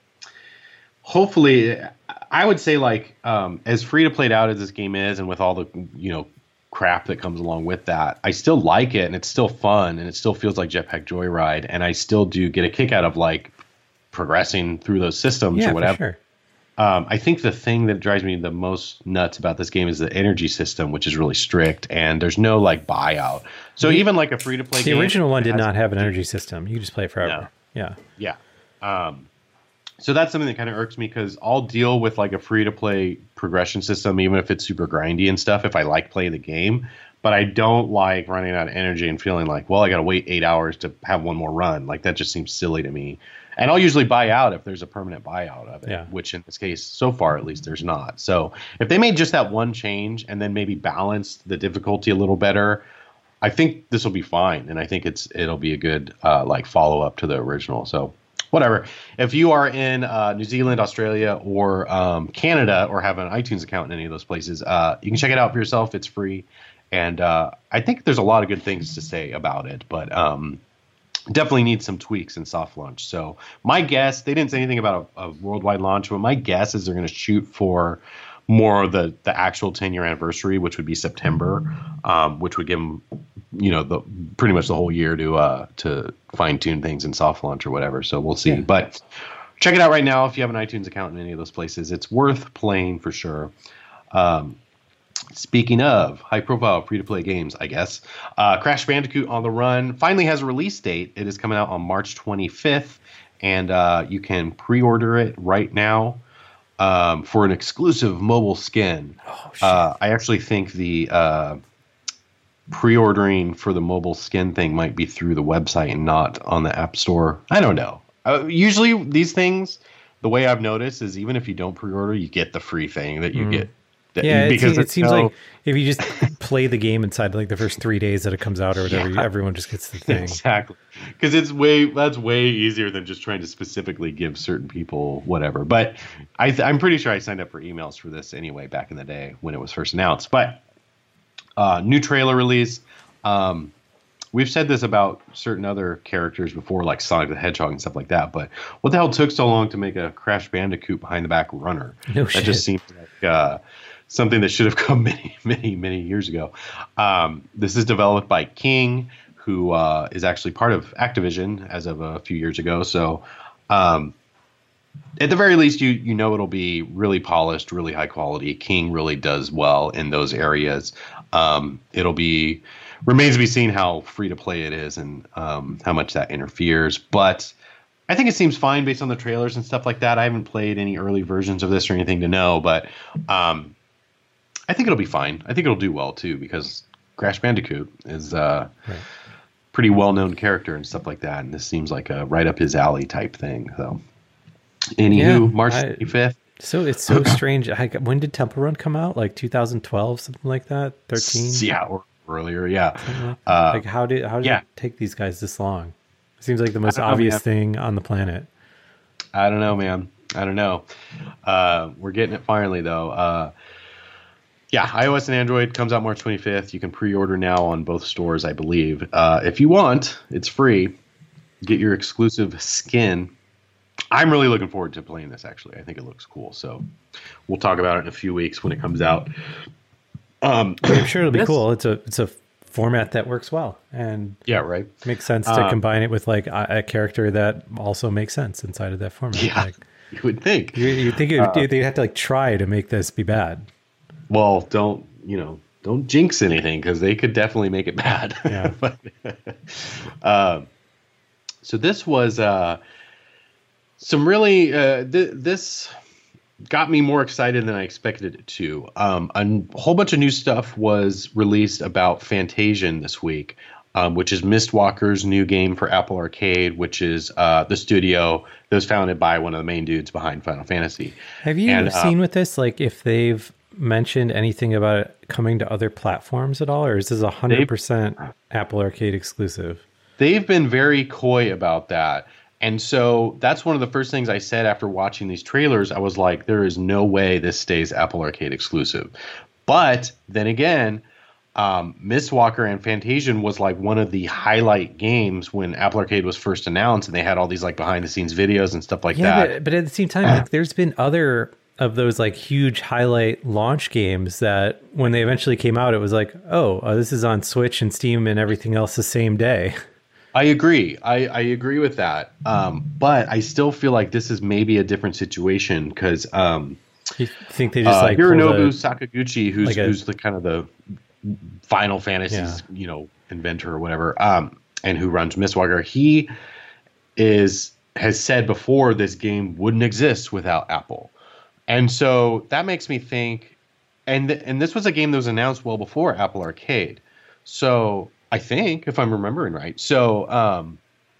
Speaker 2: hopefully, I would say like um, as free to play out as this game is, and with all the you know crap that comes along with that, I still like it, and it's still fun, and it still feels like Jetpack Joyride, and I still do get a kick out of like progressing through those systems
Speaker 3: yeah,
Speaker 2: or whatever.
Speaker 3: for sure.
Speaker 2: Um, I think the thing that drives me the most nuts about this game is the energy system, which is really strict, and there's no like buyout. So even like a free to play
Speaker 3: The
Speaker 2: game,
Speaker 3: original one did
Speaker 2: has-
Speaker 3: not have an energy system. You could just play it forever. Yeah.
Speaker 2: Yeah. Um, so that's something that kind of irks me because I'll deal with like a free to play progression system, even if it's super grindy and stuff, if I like playing the game. But I don't like running out of energy and feeling like, well, I got to wait eight hours to have one more run. Like that just seems silly to me. And I'll usually buy out if there's a permanent buyout of it,
Speaker 3: Yeah.
Speaker 2: which in this case, so far at least, there's not. So if they made just that one change and then maybe balanced the difficulty a little better, I think this will be fine. And I think it's it'll be a good uh, like follow up to the original. So whatever. If you are in uh, New Zealand, Australia, or um, Canada, or have an iTunes account in any of those places, uh, you can check it out for yourself. It's free. And uh, I think there's a lot of good things to say about it. But um, definitely needs some tweaks in soft launch. So my guess, they didn't say anything about a, a worldwide launch, but my guess is they're going to shoot for more of the, the actual ten year anniversary, which would be September, um, which would give them, you know, the pretty much the whole year to uh, to fine tune things in soft launch or whatever. So we'll see.
Speaker 3: Yeah.
Speaker 2: But check it out right now if you have an iTunes account in any of those places. It's worth playing for sure. Um, Speaking of high-profile free-to-play games, I guess, uh, Crash Bandicoot on the Run finally has a release date. It is coming out on March twenty-fifth, and uh, you can pre-order it right now um, for an exclusive mobile skin.
Speaker 3: Oh, shit.
Speaker 2: Uh, I actually think the uh, pre-ordering for the mobile skin thing might be through the website and not on the App Store. I don't know. Uh, usually these things, the way I've noticed is even if you don't pre-order, you get the free thing that you
Speaker 3: Mm.
Speaker 2: get. That-
Speaker 3: Yeah, it,
Speaker 2: because
Speaker 3: seems, it
Speaker 2: it's
Speaker 3: seems
Speaker 2: so-
Speaker 3: like if you just play the game inside like the first three days that it comes out or whatever,
Speaker 2: Yeah.
Speaker 3: everyone just gets the thing.
Speaker 2: Exactly, because it's way that's way easier than just trying to specifically give certain people whatever. But I th- I'm pretty sure I signed up for emails for this anyway back in the day when it was first announced. But uh, new trailer release. Um, we've said this about certain other characters before, like Sonic the Hedgehog and stuff like that. But what the hell took so long to make a Crash Bandicoot behind the back runner?
Speaker 3: No
Speaker 2: that
Speaker 3: shit.
Speaker 2: just seems like. Uh, Something that should have come many, many, many years ago. Um, this is developed by King, who uh, is actually part of Activision as of a few years ago. So, um, at the very least, you you know it'll be really polished, really high quality. King really does well in those areas. Um, it'll be remains to be seen how free to play it is and um, how much that interferes, but. I think it seems fine based on the trailers and stuff like that. I haven't played any early versions of this or anything to know, but um, I think it'll be fine. I think it'll do well too because Crash Bandicoot is a
Speaker 3: Right.
Speaker 2: pretty well-known character and stuff like that, and this seems like a right up his alley type thing. So, anywho,
Speaker 3: Yeah,
Speaker 2: March
Speaker 3: I-
Speaker 2: twenty-fifth.
Speaker 3: So it's so strange. I, when did Temple Run come out? Like two thousand twelve, something like that? thirteen?
Speaker 2: Yeah, or earlier. Yeah.
Speaker 3: Something like, that?
Speaker 2: Uh,
Speaker 3: like how did how did
Speaker 2: yeah.
Speaker 3: it take these guys this long? It seems like the most
Speaker 2: I don't know,
Speaker 3: obvious
Speaker 2: man.
Speaker 3: thing on the planet.
Speaker 2: I don't know, man. I don't know. Uh, we're getting it finally, though. Uh, yeah, iOS and Android comes out March twenty-fifth. You can pre-order now on both stores, I believe. Uh, if you want, it's free. Get your exclusive skin. I'm really looking forward to playing this, actually. I think it looks cool. So we'll talk about it in a few weeks when it comes out. Um,
Speaker 3: I'm sure it'll be
Speaker 2: this-
Speaker 3: cool. It's a it's a format that works well and
Speaker 2: Yeah, right.
Speaker 3: makes sense to
Speaker 2: Uh,
Speaker 3: combine it with like a, a character that also makes sense inside of that format.
Speaker 2: Yeah,
Speaker 3: Like,
Speaker 2: you would think.
Speaker 3: you, you think it,
Speaker 2: Uh,
Speaker 3: they'd have to like try to make this be bad.
Speaker 2: Well, don't, you know, don't jinx anything because they could definitely make it bad.
Speaker 3: Yeah.
Speaker 2: but, uh, So this was uh, some really uh, th- this got me more excited than I expected it to. Um, a whole bunch of new stuff was released about Fantasian this week, um, which is Mistwalker's new game for Apple Arcade, which is uh, the studio that was founded by one of the main dudes behind Final Fantasy.
Speaker 3: Have you
Speaker 2: and,
Speaker 3: seen
Speaker 2: uh,
Speaker 3: with this, like if they've mentioned anything about it coming to other platforms at all, or is this one hundred percent Apple Arcade exclusive?
Speaker 2: They've been very coy about that. And so that's one of the first things I said after watching these trailers. I was like, there is no way this stays Apple Arcade exclusive. But then again, um, Mistwalker and Fantasian was like one of the highlight games when Apple Arcade was first announced, and they had all these like behind the scenes videos and stuff like
Speaker 3: yeah,
Speaker 2: that.
Speaker 3: But, but at the same time, like, there's been other of those like huge highlight launch games that when they eventually came out, it was like, oh, uh, this is on Switch and Steam and everything else the same day.
Speaker 2: I agree. I, I agree with that. Um, but I still feel like this is maybe a different situation because um,
Speaker 3: you think they just
Speaker 2: uh,
Speaker 3: like
Speaker 2: Hironobu
Speaker 3: a,
Speaker 2: Sakaguchi, who's
Speaker 3: like a,
Speaker 2: who's the kind of the Final Fantasy's
Speaker 3: yeah.
Speaker 2: you know inventor or whatever, um, and who runs Mistwalker, he is has said before this game wouldn't exist without Apple, and so that makes me think. And th- and this was a game that was announced well before Apple Arcade, so. I think, if I'm remembering right. So um,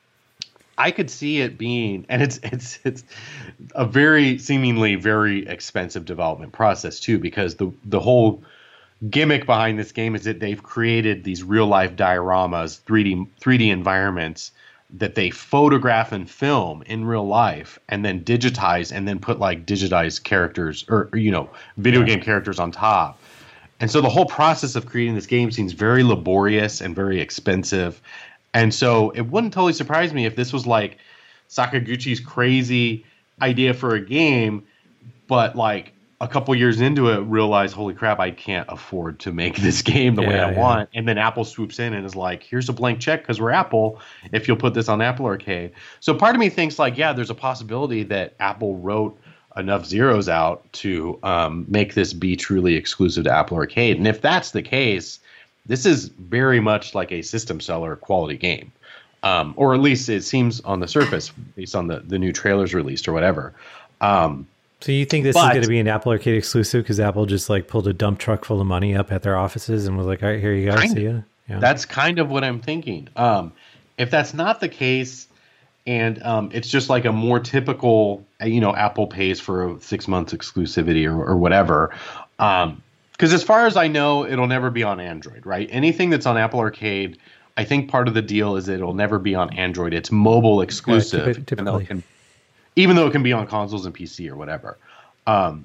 Speaker 2: I could see it being, and it's it's it's a very seemingly very expensive development process too, because the the whole gimmick behind this game is that they've created these real life dioramas, three D three D environments that they photograph and film in real life, and then digitize, and then put like digitized characters or, or you know video yeah. game characters on top. And so the whole process of creating this game seems very laborious and very expensive. And so it wouldn't totally surprise me if this was like Sakaguchi's crazy idea for a game, but like a couple years into it, realized, holy crap, I can't afford to make this game the yeah, way I yeah. want. And then Apple swoops in and is like, here's a blank check because we're Apple, if you'll put this on Apple Arcade. So part of me thinks like, yeah, there's a possibility that Apple wrote enough zeros out to um, make this be truly exclusive to Apple Arcade. And if that's the case, this is very much like a system seller quality game. Um, or at least it seems on the surface based on the, the new trailers released or whatever. Um,
Speaker 3: so you think this
Speaker 2: but,
Speaker 3: is going to be an Apple Arcade exclusive because Apple just like pulled a dump truck full of money up at their offices and was like, all right, here you go, see ya. Yeah.
Speaker 2: That's kind of what I'm thinking. Um, if that's not the case, and um, it's just like a more typical, you know, Apple pays for a six months exclusivity or, or whatever. Um, because as far as I know, it'll never be on Android, right? Anything that's on Apple Arcade, I think part of the deal is that it'll never be on Android. It's mobile exclusive,
Speaker 3: yeah, typically.
Speaker 2: even though it can, even though it can be on consoles and P C or whatever. Um,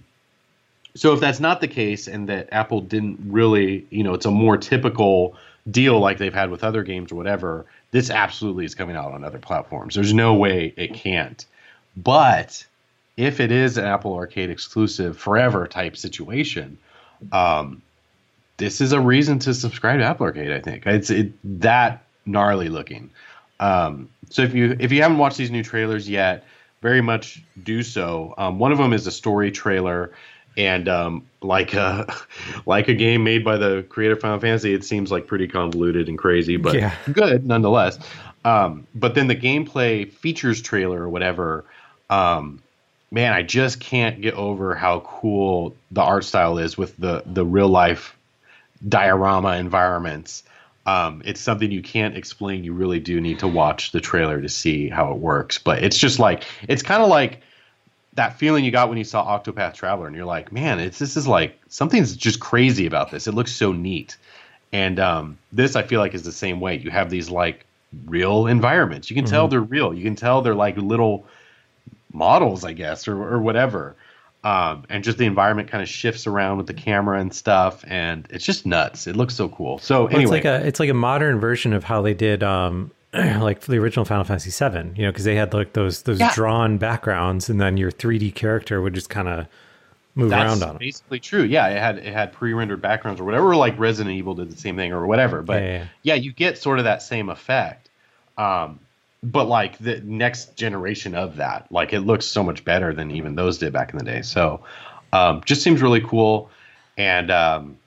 Speaker 2: so if that's not the case, and that Apple didn't really, you know, it's a more typical deal like they've had with other games or whatever, this absolutely is coming out on other platforms. There's no way it can't. But if it is an Apple Arcade exclusive forever type situation, um, this is a reason to subscribe to Apple Arcade, I think. It's it, that gnarly looking. Um, so if you if you haven't watched these new trailers yet, very much do so. Um, one of them is a story trailer. And um, like a like a game made by the creator of Final Fantasy, it seems like pretty convoluted and crazy, but yeah. good nonetheless. Um, but then the gameplay features trailer or whatever, um, man, I just can't get over how cool the art style is with the the real life diorama environments. Um, it's something you can't explain. You really do need to watch the trailer to see how it works. But it's just like it's kind of like that feeling you got when you saw Octopath Traveler, and you're like, man, it's this is like something's just crazy about this. It looks so neat. And um, this, I feel like, is the same way. You have these like real environments. You can mm-hmm. tell they're real. You can tell they're like little models, I guess, or or whatever. Um, and just the environment kind of shifts around with the camera and stuff, and it's just nuts. It looks so cool. So
Speaker 3: well,
Speaker 2: anyway,
Speaker 3: it's like a it's like a modern version of how they did. Um, like the original Final Fantasy seven, you know, because they had like those those yeah. drawn backgrounds, and then your three D character would just kind of move
Speaker 2: That's
Speaker 3: around on them.
Speaker 2: Basically true. Yeah, it had it had pre-rendered backgrounds or whatever. Like Resident Evil did the same thing or whatever. But yeah, yeah, yeah. yeah you get sort of that same effect. Um, but like the next generation of that, like it looks so much better than even those did back in the day. So um, just seems really cool. And um,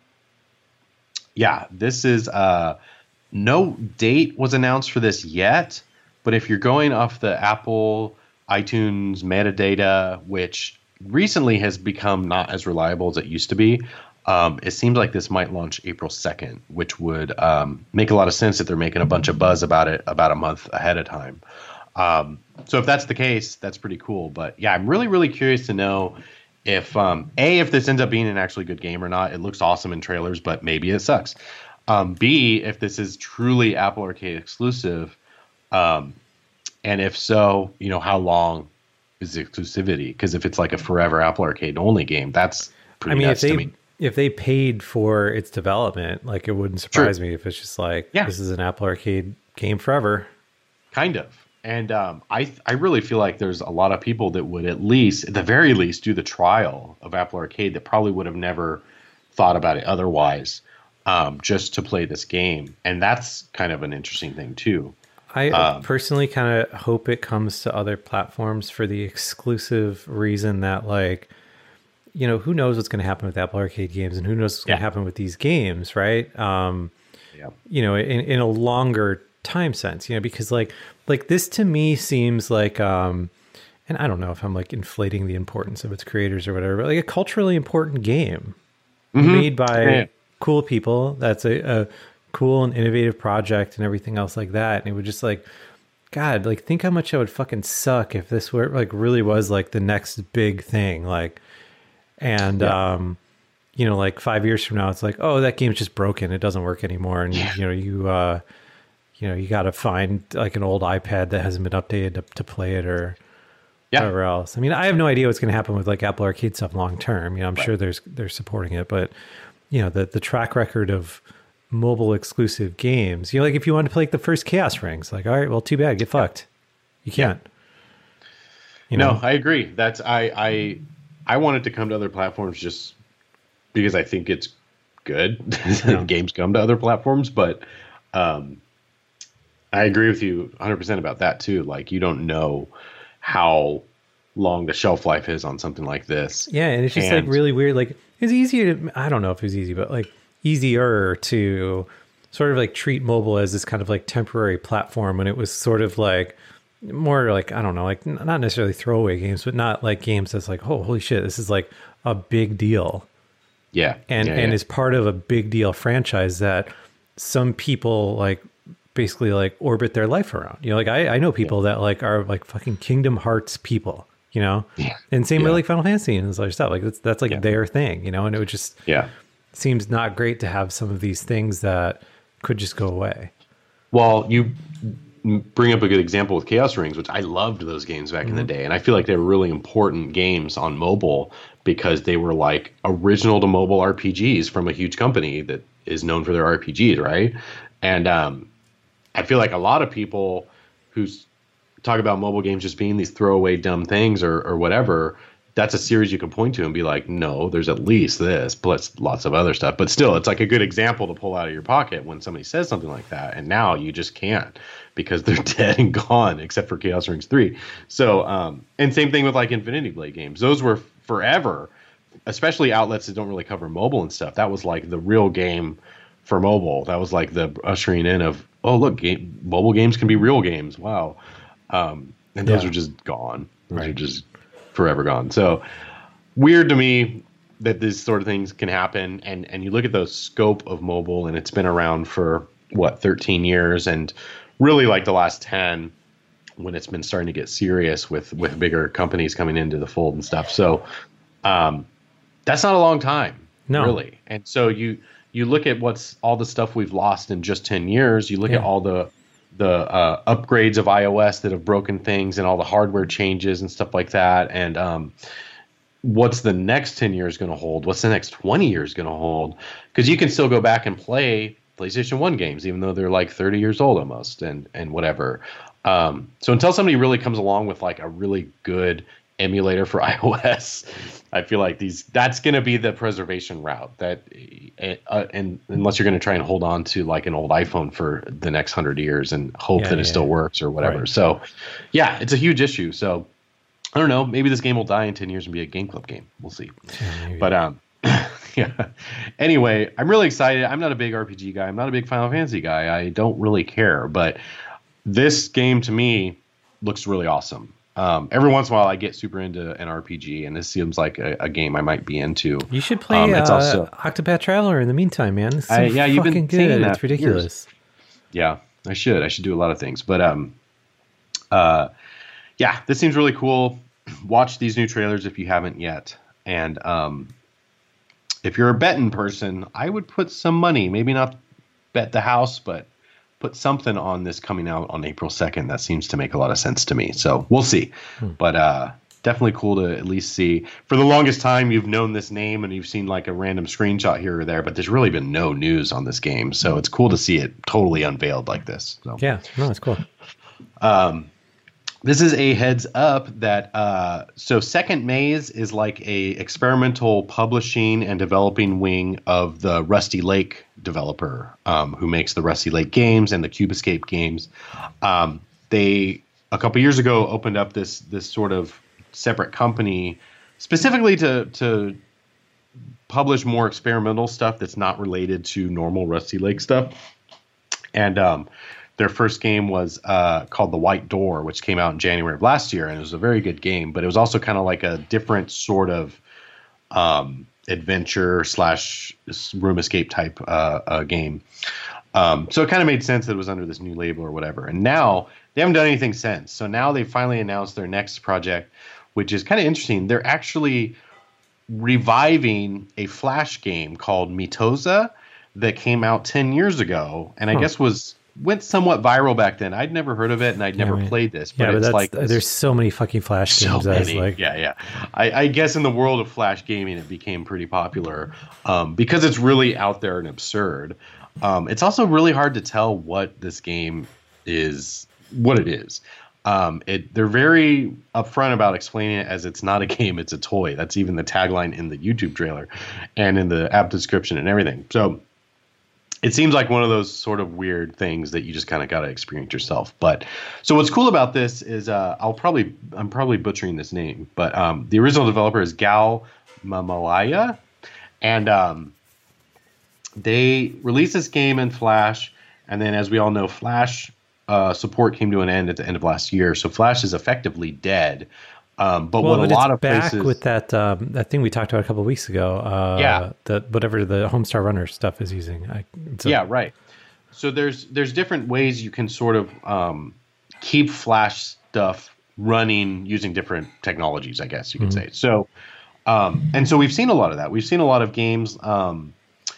Speaker 2: yeah, this is. Uh, No date was announced for this yet, But if you're going off the Apple iTunes metadata, which recently has become not as reliable as it used to be, um, it seems like this might launch April second, which would um, make a lot of sense if they're making a bunch of buzz about it about a month ahead of time. Um, so if that's the case, that's pretty cool. But yeah, I'm really, really curious to know if, um, A, if this ends up being an actually good game or not. It looks awesome in trailers, but maybe it sucks. Um, B, if this is truly Apple Arcade exclusive, um, and if so, you know, how long is the exclusivity? Because if it's like a forever Apple Arcade only game, that's pretty
Speaker 3: I mean,
Speaker 2: nuts
Speaker 3: if they,
Speaker 2: to me.
Speaker 3: If they paid for its development, like it wouldn't surprise True. me if it's just like, yeah. this is an Apple Arcade game forever.
Speaker 2: Kind of. And um, I I really feel like there's a lot of people that would at least, at the very least, do the trial of Apple Arcade that probably would have never thought about it otherwise, um, just to play this game. And that's kind of an interesting thing, too.
Speaker 3: I um, personally kind of hope it comes to other platforms for the exclusive reason that, like, you know, who knows what's going to happen with Apple Arcade games and who knows what's yeah. going to happen with these games, right? Um, yeah. You know, in, in a longer time sense, you know, because like, like this to me seems like, um, and I don't know if I'm like inflating the importance of its creators or whatever, but like a culturally important game mm-hmm. made by yeah. cool people. That's a, a cool and innovative project and everything else like that. And it would just like, God, like think how much it would fucking suck if this were like really was like the next big thing. Like, and, yeah. um, you know, like five years from now, it's like, oh, that game's just broken. It doesn't work anymore. And yeah. you know, you, uh, you know, you got to find like an old iPad that hasn't been updated to, to play it or yeah. whatever else. I mean, I have no idea what's going to happen with like Apple Arcade stuff long term. You know, I'm right. sure there's they're supporting it, but you know, the the track record of mobile exclusive games. You know, like if you want to play like the first Chaos Rings, like all right, well, too bad, get yeah. fucked. You can't. Yeah.
Speaker 2: You know? No, I agree. That's I I I want it to come to other platforms just because I think it's good. Yeah. Games come to other platforms, but. um I agree with you one hundred percent about that too. Like you don't know how long the shelf life is on something like this.
Speaker 3: Yeah, and it's just and, like really weird. Like it's easier to, I don't know if it was easy, but like easier to sort of like treat mobile as this kind of like temporary platform when it was sort of like more like, I don't know, like not necessarily throwaway games, but not like games that's like, oh, holy shit, this is like a big deal.
Speaker 2: Yeah.
Speaker 3: And,
Speaker 2: yeah,
Speaker 3: and
Speaker 2: yeah.
Speaker 3: is part of a big deal franchise that some people like, basically like orbit their life around, you know, like I, I know people yeah. that like are like fucking Kingdom Hearts people, you know,
Speaker 2: yeah.
Speaker 3: and same
Speaker 2: yeah.
Speaker 3: with like Final Fantasy and this other stuff. Like that's, that's like
Speaker 2: yeah.
Speaker 3: their thing, you know, and it would just
Speaker 2: yeah
Speaker 3: seems not great to have some of these things that could just go away.
Speaker 2: Well, you bring up a good example with Chaos Rings, which I loved those games back mm-hmm. in the day. And I feel like they were really important games on mobile because they were like original to mobile R P Gs from a huge company that is known for their R P Gs. Right. And, um, I feel like a lot of people who talk about mobile games just being these throwaway dumb things or, or whatever, that's a series you can point to and be like, no, there's at least this, plus lots of other stuff. But still, it's like a good example to pull out of your pocket when somebody says something like that. And now you just can't because they're dead and gone, except for Chaos Rings three. So, um, and same thing with like Infinity Blade games. Those were forever, especially outlets that don't really cover mobile and stuff. That was like the real game for mobile. That was like the ushering in of, oh, look, game, mobile games can be real games. Wow. Um, and those yeah. are just gone. Those right. are just forever gone. So weird to me that these sort of things can happen. And, and you look at the scope of mobile and it's been around for what, thirteen years and really like the last ten when it's been starting to get serious with, with bigger companies coming into the fold and stuff. So um, that's not a long time, no. really. And so you, You look at what's all the stuff we've lost in just ten years. You look yeah. at all the the uh, upgrades of iOS that have broken things and all the hardware changes and stuff like that. And um, what's the next ten years going to hold? What's the next twenty years going to hold? Because you can still go back and play PlayStation one games, even though they're like thirty years old almost and, and whatever. Um, so until somebody really comes along with like a really good emulator for iOS, I feel like these that's going to be the preservation route that uh, and unless you're going to try and hold on to like an old iPhone for the next hundred years and hope yeah, that it yeah, still yeah. works or whatever. Right. So yeah, it's a huge issue. So I don't know, maybe this game will die in ten years and be a Game Club game. We'll see. Yeah, but um yeah. Anyway, I'm really excited. I'm not a big R P G guy. I'm not a big Final Fantasy guy. I don't really care, but this game to me looks really awesome. Um, every once in a while, I get super into an R P G, and this seems like a, a game I might be into.
Speaker 3: You should play
Speaker 2: um, it's
Speaker 3: uh,
Speaker 2: also,
Speaker 3: Octopath Traveler in the meantime, man. It's so
Speaker 2: I, yeah, you've
Speaker 3: fucking
Speaker 2: been saying
Speaker 3: good.
Speaker 2: that
Speaker 3: It's
Speaker 2: for
Speaker 3: ridiculous.
Speaker 2: years. Yeah, I should. I should do a lot of things. But um, uh, yeah, this seems really cool. Watch these new trailers if you haven't yet. And um, if you're a betting person, I would put some money, maybe not bet the house, but put something on this coming out on April second. That seems to make a lot of sense to me. So we'll see. Hmm. But uh, definitely cool to at least see. For the longest time, you've known this name and you've seen like a random screenshot here or there, but there's really been no news on this game. So it's cool to see it totally unveiled like this. So.
Speaker 3: Yeah, no, it's cool.
Speaker 2: Um, this is a heads up that uh, so Second Maze is like a experimental publishing and developing wing of the Rusty Lake developer um, who makes the Rusty Lake games and the Cube Escape games. Um, they a couple years ago opened up this this sort of separate company specifically to to publish more experimental stuff that's not related to normal Rusty Lake stuff. And um, their first game was uh, called The White Door, which came out in January of last year, and it was a very good game. But it was also kind of like a different sort of um, adventure slash room escape type uh, uh, game. Um, so it kind of made sense that it was under this new label or whatever. And now they haven't done anything since. So now they finally announced their next project, which is kind of interesting. They're actually reviving a Flash game called Mitoza that came out ten years ago, and I huh. guess was went somewhat viral back then. I'd never heard of it, and I'd never yeah, right. played this. But
Speaker 3: yeah, but
Speaker 2: it's
Speaker 3: that's,
Speaker 2: like
Speaker 3: there's so many fucking Flash
Speaker 2: so
Speaker 3: games.
Speaker 2: Many.
Speaker 3: Like,
Speaker 2: yeah, yeah. I, I guess in the world of Flash gaming, it became pretty popular um, because it's really out there and absurd. Um, it's also really hard to tell what this game is, what it is. Um, it they're very upfront about explaining it as it's not a game, it's a toy. That's even the tagline in the YouTube trailer and in the app description and everything. So it seems like one of those sort of weird things that you just kind of got to experience yourself. But so what's cool about this is uh, I'll probably I'm probably butchering this name, but um, the original developer is Gal Mamalaya, and um, they released this game in Flash, and then as we all know, Flash uh, support came to an end at the end of last year, so Flash is effectively dead. Um, but
Speaker 3: well,
Speaker 2: what
Speaker 3: but
Speaker 2: a lot
Speaker 3: it's
Speaker 2: of
Speaker 3: back
Speaker 2: places
Speaker 3: with that um, that thing we talked about a couple of weeks ago. Uh,
Speaker 2: yeah,
Speaker 3: the whatever the Homestar Runner stuff is using. I, a,
Speaker 2: yeah, right. So there's there's different ways you can sort of um, keep Flash stuff running using different technologies, I guess you could mm-hmm. say. So um, and so we've seen a lot of that. We've seen a lot of games um,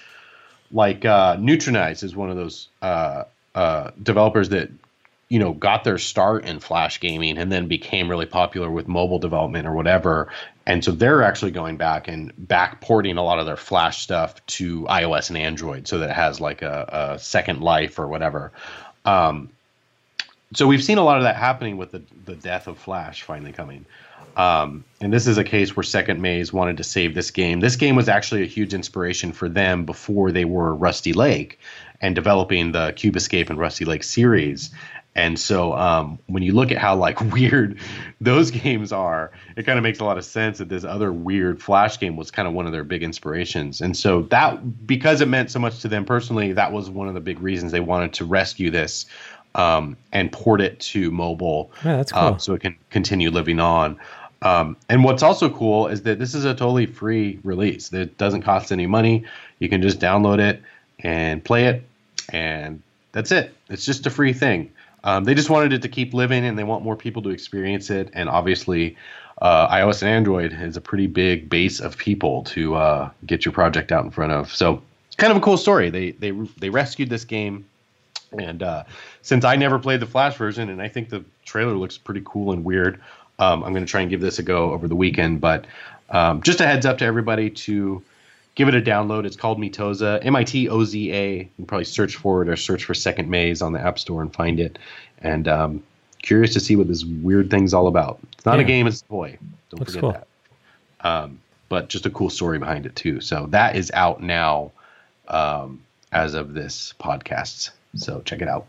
Speaker 2: like uh, Neutronize is one of those uh, uh, developers that, you know, got their start in Flash gaming and then became really popular with mobile development or whatever. And so they're actually going back and back porting a lot of their Flash stuff to iOS and Android so that it has like a, a second life or whatever. Um, so we've seen a lot of that happening with the, the death of Flash finally coming. Um, and this is a case where Second Maze wanted to save this game. This game was actually a huge inspiration for them before they were Rusty Lake and developing the Cube Escape and Rusty Lake series. And so um, when you look at how like weird those games are, it kind of makes a lot of sense that this other weird Flash game was kind of one of their big inspirations. And so that, because it meant so much to them personally, that was one of the big reasons they wanted to rescue this um, and port it to mobile.
Speaker 3: Yeah, that's cool.
Speaker 2: um, so it can continue living on. Um, and what's also cool is that this is a totally free release. It doesn't cost any money. You can just download it and play it, and that's it. It's just a free thing. Um, they just wanted it to keep living, and they want more people to experience it. And obviously, uh, iOS and Android is a pretty big base of people to uh, get your project out in front of. So it's kind of a cool story. They they they rescued this game, and uh, since I never played the Flash version, and I think the trailer looks pretty cool and weird, um, I'm going to try and give this a go over the weekend. But um, just a heads up to everybody to give it a download. It's called Mitoza, M I T O Z A. You can probably search for it or search for Second Maze on the App Store and find it. And um, curious to see what this weird thing's all about. It's not yeah. a game, it's a toy. Don't
Speaker 3: Looks
Speaker 2: forget
Speaker 3: cool.
Speaker 2: that. Um, but just a cool story behind it, too. So that is out now um, as of this podcast. So check it out.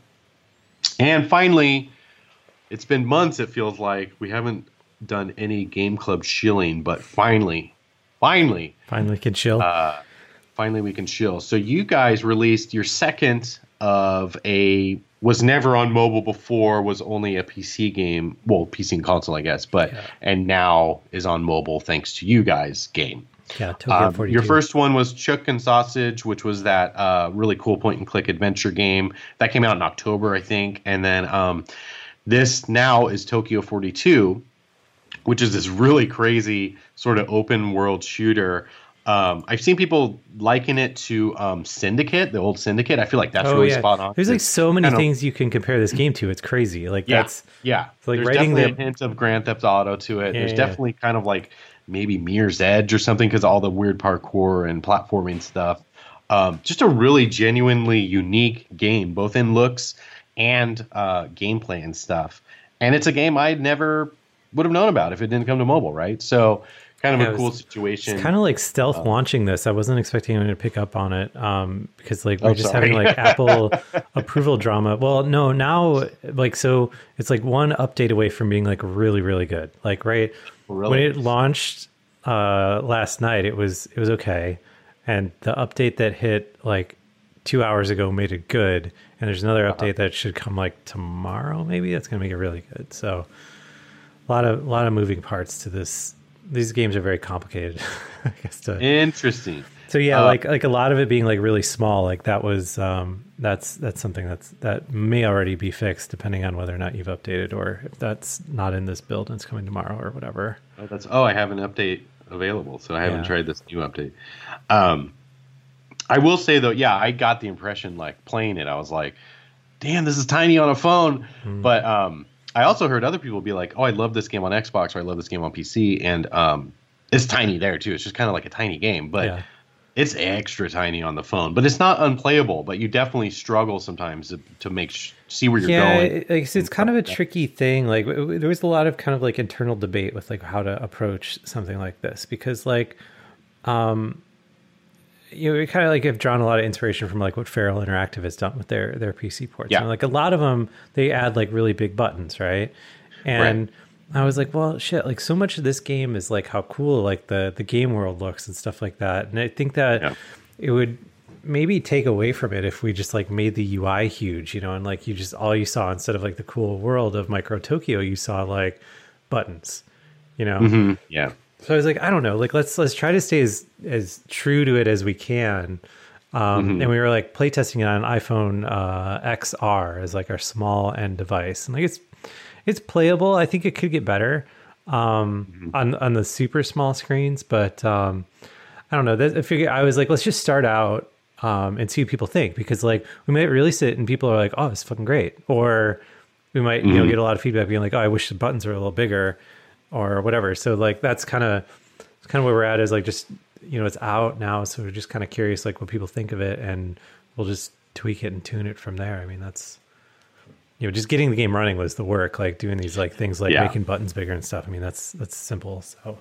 Speaker 2: And finally, it's been months, it feels like. We haven't done any Game Club shilling, but finally... Finally.
Speaker 3: Finally can chill.
Speaker 2: Uh, finally we can chill. So you guys released your second of a was never on mobile before, was only a P C game, well, P C and console, I guess, but yeah. and now is on mobile thanks to you guys game.
Speaker 3: Yeah, Tokyo forty-two.
Speaker 2: Um, your first one was Chook and Sausage, which was that uh, really cool point and click adventure game that came out in October, I think. And then um, this now is Tokyo forty-two, which is this really crazy sort of open world shooter. Um, I've seen people liken it to um, Syndicate, the old Syndicate. I feel like that's oh, really
Speaker 3: yeah.
Speaker 2: spot on.
Speaker 3: There's like so many things you can compare this game to. It's crazy. Like
Speaker 2: yeah,
Speaker 3: that's
Speaker 2: yeah.
Speaker 3: It's like
Speaker 2: There's
Speaker 3: writing
Speaker 2: definitely
Speaker 3: the
Speaker 2: a hint of Grand Theft Auto to it.
Speaker 3: Yeah,
Speaker 2: There's
Speaker 3: yeah.
Speaker 2: definitely kind of like maybe Mirror's Edge or something because all the weird parkour and platforming stuff. Um, just a really genuinely unique game, both in looks and uh, gameplay and stuff. And it's a game I never would have known about if it didn't come to mobile, right? So kind of
Speaker 3: yeah,
Speaker 2: a
Speaker 3: it
Speaker 2: cool
Speaker 3: was,
Speaker 2: situation.
Speaker 3: It's kind of like stealth
Speaker 2: um,
Speaker 3: launching this. I wasn't expecting anyone to pick up on it um, because like we're
Speaker 2: oh,
Speaker 3: just
Speaker 2: sorry.
Speaker 3: having like Apple approval drama. Well, no, now like so it's like one update away from being like really, really good. Like right
Speaker 2: really?
Speaker 3: when it launched uh, last night, it was it was okay, and the update that hit like two hours ago made it good. And there's another
Speaker 2: uh-huh.
Speaker 3: update that should come like tomorrow. Maybe that's gonna make it really good. So a lot of a lot of moving parts to this. These games are very complicated, I guess. To,
Speaker 2: Interesting.
Speaker 3: So yeah,
Speaker 2: uh,
Speaker 3: like like a lot of it being like really small, like that was um, that's that's something that's that may already be fixed depending on whether or not you've updated or if that's not in this build and it's coming tomorrow or whatever.
Speaker 2: Oh, that's oh, I have an update available, so I haven't
Speaker 3: Yeah.
Speaker 2: tried this new update. Um, I will say though, yeah, I got the impression like playing it, I was like, damn, this is tiny on a phone,
Speaker 3: Mm.
Speaker 2: but um. I also heard other people be like, oh, I love this game on Xbox or I love this game on P C. And um, it's tiny there, too. It's just kind of like a tiny game. But
Speaker 3: Yeah.
Speaker 2: it's extra tiny on the phone. But it's not unplayable. But you definitely struggle sometimes to, to make sh- see where you're
Speaker 3: yeah,
Speaker 2: going.
Speaker 3: it- like, it's kind of a tricky thing. Like w- w- there was a lot of kind of like internal debate with like how to approach something like this because like um you know, we kind of like have drawn a lot of inspiration from like what Feral Interactive has done with their their P C ports.
Speaker 2: Yeah.
Speaker 3: And like a lot of them, they add like really big buttons, right? And I was like, well, shit, like so much of this game is like how cool like the the game world looks and stuff like that. And I think that
Speaker 2: Yeah.
Speaker 3: it would maybe take away from it if we just like made the U I huge, you know, and like you just all you saw instead of like the cool world of Micro Tokyo, you saw like buttons, you know.
Speaker 2: Mhm. Yeah.
Speaker 3: So I was like, I don't know, like let's let's try to stay as as true to it as we can. Um,
Speaker 2: Mm-hmm.
Speaker 3: And we were like playtesting it on iPhone uh, X R as like our small end device, and like it's it's playable. I think it could get better um,
Speaker 2: Mm-hmm.
Speaker 3: on on the super small screens, but um, I don't know. That, I figure I was like, let's just start out um, and see what people think because like we might release it and people are like, oh, it's fucking great, or we might you know
Speaker 2: Mhm.
Speaker 3: get a lot of feedback being like, oh, I wish the buttons were a little bigger. Or whatever. So like that's kind of kind of where we're at is like just you know it's out now, so we're just kind of curious like what people think of it, and we'll just tweak it and tune it from there. I mean that's you know just getting the game running was the work, like doing these like things like
Speaker 2: Yeah.
Speaker 3: making buttons bigger and stuff. I mean that's that's simple. So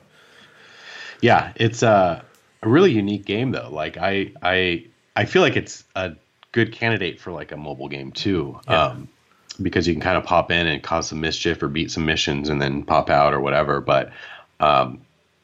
Speaker 2: Yeah, it's a, a really unique game though. Like I I I feel like it's a good candidate for like a mobile game too.
Speaker 3: Yeah.
Speaker 2: Um, because you can kind of pop in and cause some mischief or beat some missions and then pop out or whatever. But um,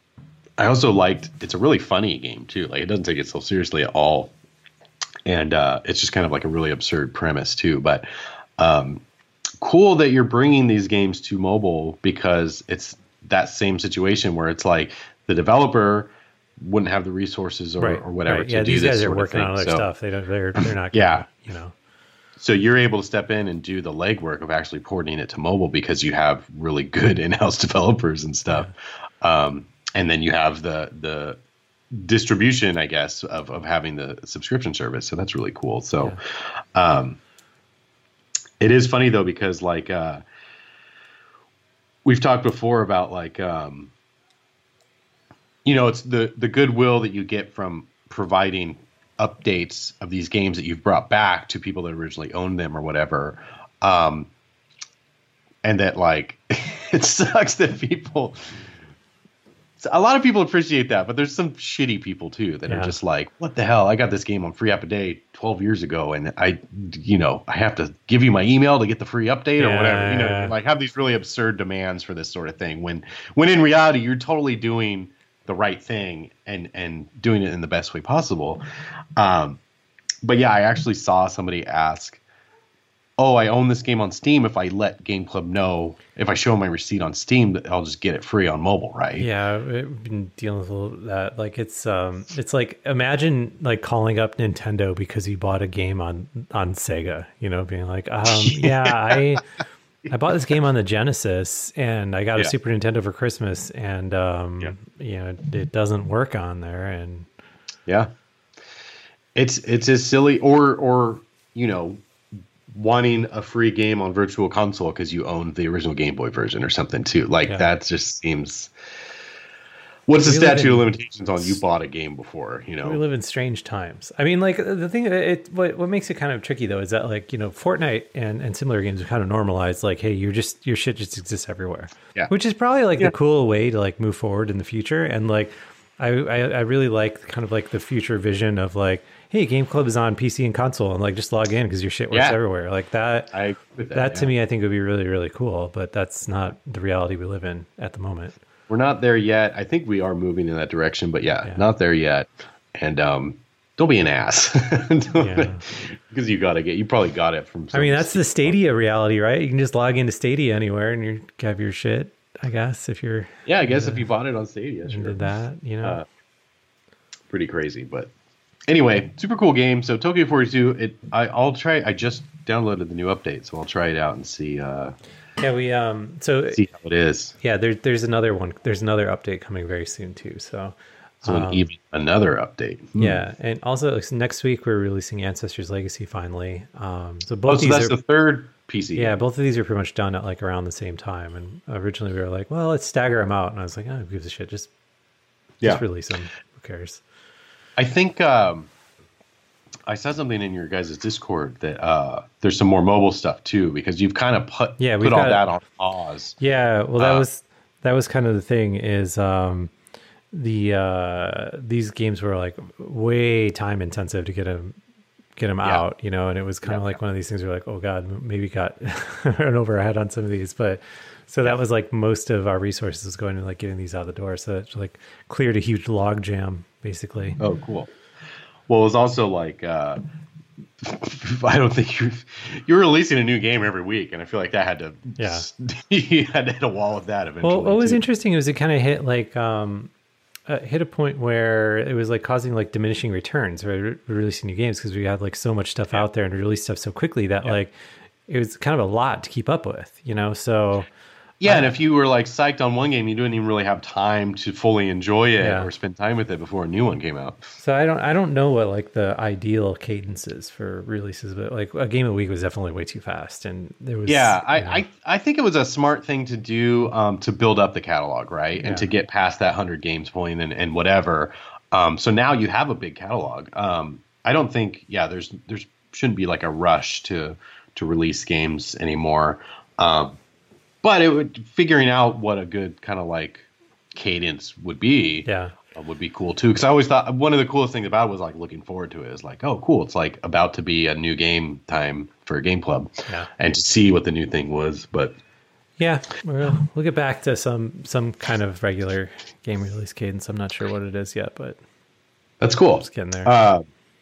Speaker 2: I also liked it's a really funny game too. Like it doesn't take itself seriously at all, and uh, it's just kind of like a really absurd premise too. But um, cool that you're bringing these games to mobile because it's that same situation where it's like the developer wouldn't have the resources or,
Speaker 3: right,
Speaker 2: or whatever
Speaker 3: right.
Speaker 2: to
Speaker 3: Yeah,
Speaker 2: do
Speaker 3: these
Speaker 2: this
Speaker 3: guys are
Speaker 2: sort of
Speaker 3: working
Speaker 2: thing.
Speaker 3: on other
Speaker 2: So-
Speaker 3: stuff. They don't. They're they're not.
Speaker 2: Yeah.
Speaker 3: Gonna, you know.
Speaker 2: So you're able to step in and do the legwork of actually porting it to mobile because you have really good in-house developers and stuff. Um, and then you have the the distribution, I guess, of, of having the subscription service. So that's really cool. So um, it is funny, though, because like uh, we've talked before about like, um, you know, it's the, the goodwill that you get from providing updates of these games that you've brought back to people that originally owned them or whatever. Um, and that like, it sucks that people, a lot of people appreciate that, but there's some shitty people too that
Speaker 3: Yeah.
Speaker 2: are just like, what the hell? I got this game on Free App a Day twelve years ago. And I, you know, I have to give you my email to get the free update or whatever, you know,
Speaker 3: Yeah.
Speaker 2: like have these really absurd demands for this sort of thing. When, when in reality, you're totally doing the right thing and and doing it in the best way possible. Um, but yeah, I actually saw somebody ask oh, I own this game on Steam. If I let Game Club know, if I show my receipt on Steam, I'll just get it free on mobile, right?
Speaker 3: Yeah, we've been dealing with a little that. Like it's um, it's like imagine like calling up Nintendo because you bought a game on on Sega. You know, being like, um, yeah, I I bought this game on the Genesis and I got a
Speaker 2: Yeah.
Speaker 3: Super Nintendo for Christmas, and um,
Speaker 2: Yeah.
Speaker 3: you know, it doesn't work on there, and
Speaker 2: Yeah. It's it's as silly, or or you know, wanting a free game on Virtual Console because you own the original Game Boy version or something too. Like
Speaker 3: Yeah.
Speaker 2: that just seems. What's the
Speaker 3: We live
Speaker 2: statute
Speaker 3: in-
Speaker 2: of limitations on you bought a game before? You know.
Speaker 3: we live in strange times. I mean, like the thing, it what what makes it kind of tricky though is that like you know, Fortnite and, and similar games are kind of normalized. Like, hey, you're just your shit just exists everywhere.
Speaker 2: Yeah.
Speaker 3: Which is probably like
Speaker 2: Yeah.
Speaker 3: the cool way to like move forward in the future. And like, I, I I really like kind of like the future vision of like, hey, Game Club is on P C and console, and like just log in because your shit works
Speaker 2: Yeah.
Speaker 3: everywhere. Like that.
Speaker 2: I agree with that,
Speaker 3: that to
Speaker 2: yeah.
Speaker 3: me, I think would be really really cool. But that's not the reality we live in at the moment.
Speaker 2: We're not there yet. I think we are moving in that direction, but yeah,
Speaker 3: Yeah.
Speaker 2: not there yet. And um, don't be an ass. Don't-
Speaker 3: Yeah.
Speaker 2: Because you got to get, you probably got it from.
Speaker 3: I mean,
Speaker 2: some-
Speaker 3: that's the Stadia reality, right? You can just log into Stadia anywhere and you have your shit, I guess, if you're
Speaker 2: Yeah, I guess if you bought it on Stadia, sure.
Speaker 3: into that, you know.
Speaker 2: Uh, Pretty crazy, but anyway, super cool game. So Tokyo forty-two, it I, I'll try. I just downloaded the new update, so I'll try it out and see uh,
Speaker 3: yeah, we um so
Speaker 2: see how it is.
Speaker 3: yeah, there, there's another one. There's another update coming very soon too. So
Speaker 2: So
Speaker 3: Um,
Speaker 2: an even another update. Hmm.
Speaker 3: yeah, and also like, next week we're releasing Ancestors Legacy finally. Um, so
Speaker 2: Oh,
Speaker 3: both
Speaker 2: so
Speaker 3: these
Speaker 2: that's
Speaker 3: are
Speaker 2: the third P C.
Speaker 3: yeah, both of these are pretty much done at like around the same time. And originally we were like, well, let's stagger them out, and I was like, oh, who gives a shit? Just
Speaker 2: yeah.
Speaker 3: just release them. Who cares?
Speaker 2: I think um, I saw something in your guys' Discord that uh, there's some more mobile stuff too, because you've kind of put
Speaker 3: Yeah, we've
Speaker 2: put all
Speaker 3: got-
Speaker 2: that on pause.
Speaker 3: Yeah, well, that
Speaker 2: Uh,
Speaker 3: was that was kind of the thing is um, the uh, these games were like way time intensive to get them get them
Speaker 2: Yeah.
Speaker 3: out, you know, and it was kind of
Speaker 2: Yeah,
Speaker 3: like
Speaker 2: yeah.
Speaker 3: one of these things where like, oh god, m- maybe got run over our head on some of these, but so that was like most of our resources was going to like getting these out the door, so it's like cleared a huge log jam basically.
Speaker 2: Oh, cool. Well, it was also like uh, I don't think you you're releasing a new game every week, and I feel like that had to
Speaker 3: Yeah.
Speaker 2: you had to hit a wall with that eventually.
Speaker 3: Well, what was
Speaker 2: too.
Speaker 3: interesting was it kind of hit like um, uh, hit a point where it was like causing like diminishing returns or re- releasing new games because we had like so much stuff out there and we released stuff so quickly that
Speaker 2: Yeah.
Speaker 3: like it was kind of a lot to keep up with, you know. So
Speaker 2: Yeah, and if you were like psyched on one game, you didn't even really have time to fully enjoy it
Speaker 3: Yeah.
Speaker 2: or spend time with it before a new one came out.
Speaker 3: so I don't I don't know what like the ideal cadence is for releases, but like a game a week was definitely way too fast, and there was
Speaker 2: Yeah, I,
Speaker 3: you know,
Speaker 2: I, I think it was a smart thing to do um, to build up the catalog, right? And
Speaker 3: Yeah.
Speaker 2: to get past that one hundred games point and, and whatever. Um, so now you have a big catalog. Um, I don't think, yeah, there's there's shouldn't be like a rush to to release games anymore. Um, but it would figuring out what a good kind of like cadence would be.
Speaker 3: yeah.
Speaker 2: uh, would be cool too, because I always thought one of the coolest things about it was like looking forward to it. It's like, oh, cool! It's like about to be a new game time for a game club,
Speaker 3: Yeah.
Speaker 2: and to see what the new thing was. But
Speaker 3: Yeah, we'll, we'll get back to some some kind of regular game release cadence. I'm not sure what it is yet, but
Speaker 2: that's cool.
Speaker 3: it's getting there.
Speaker 2: Uh,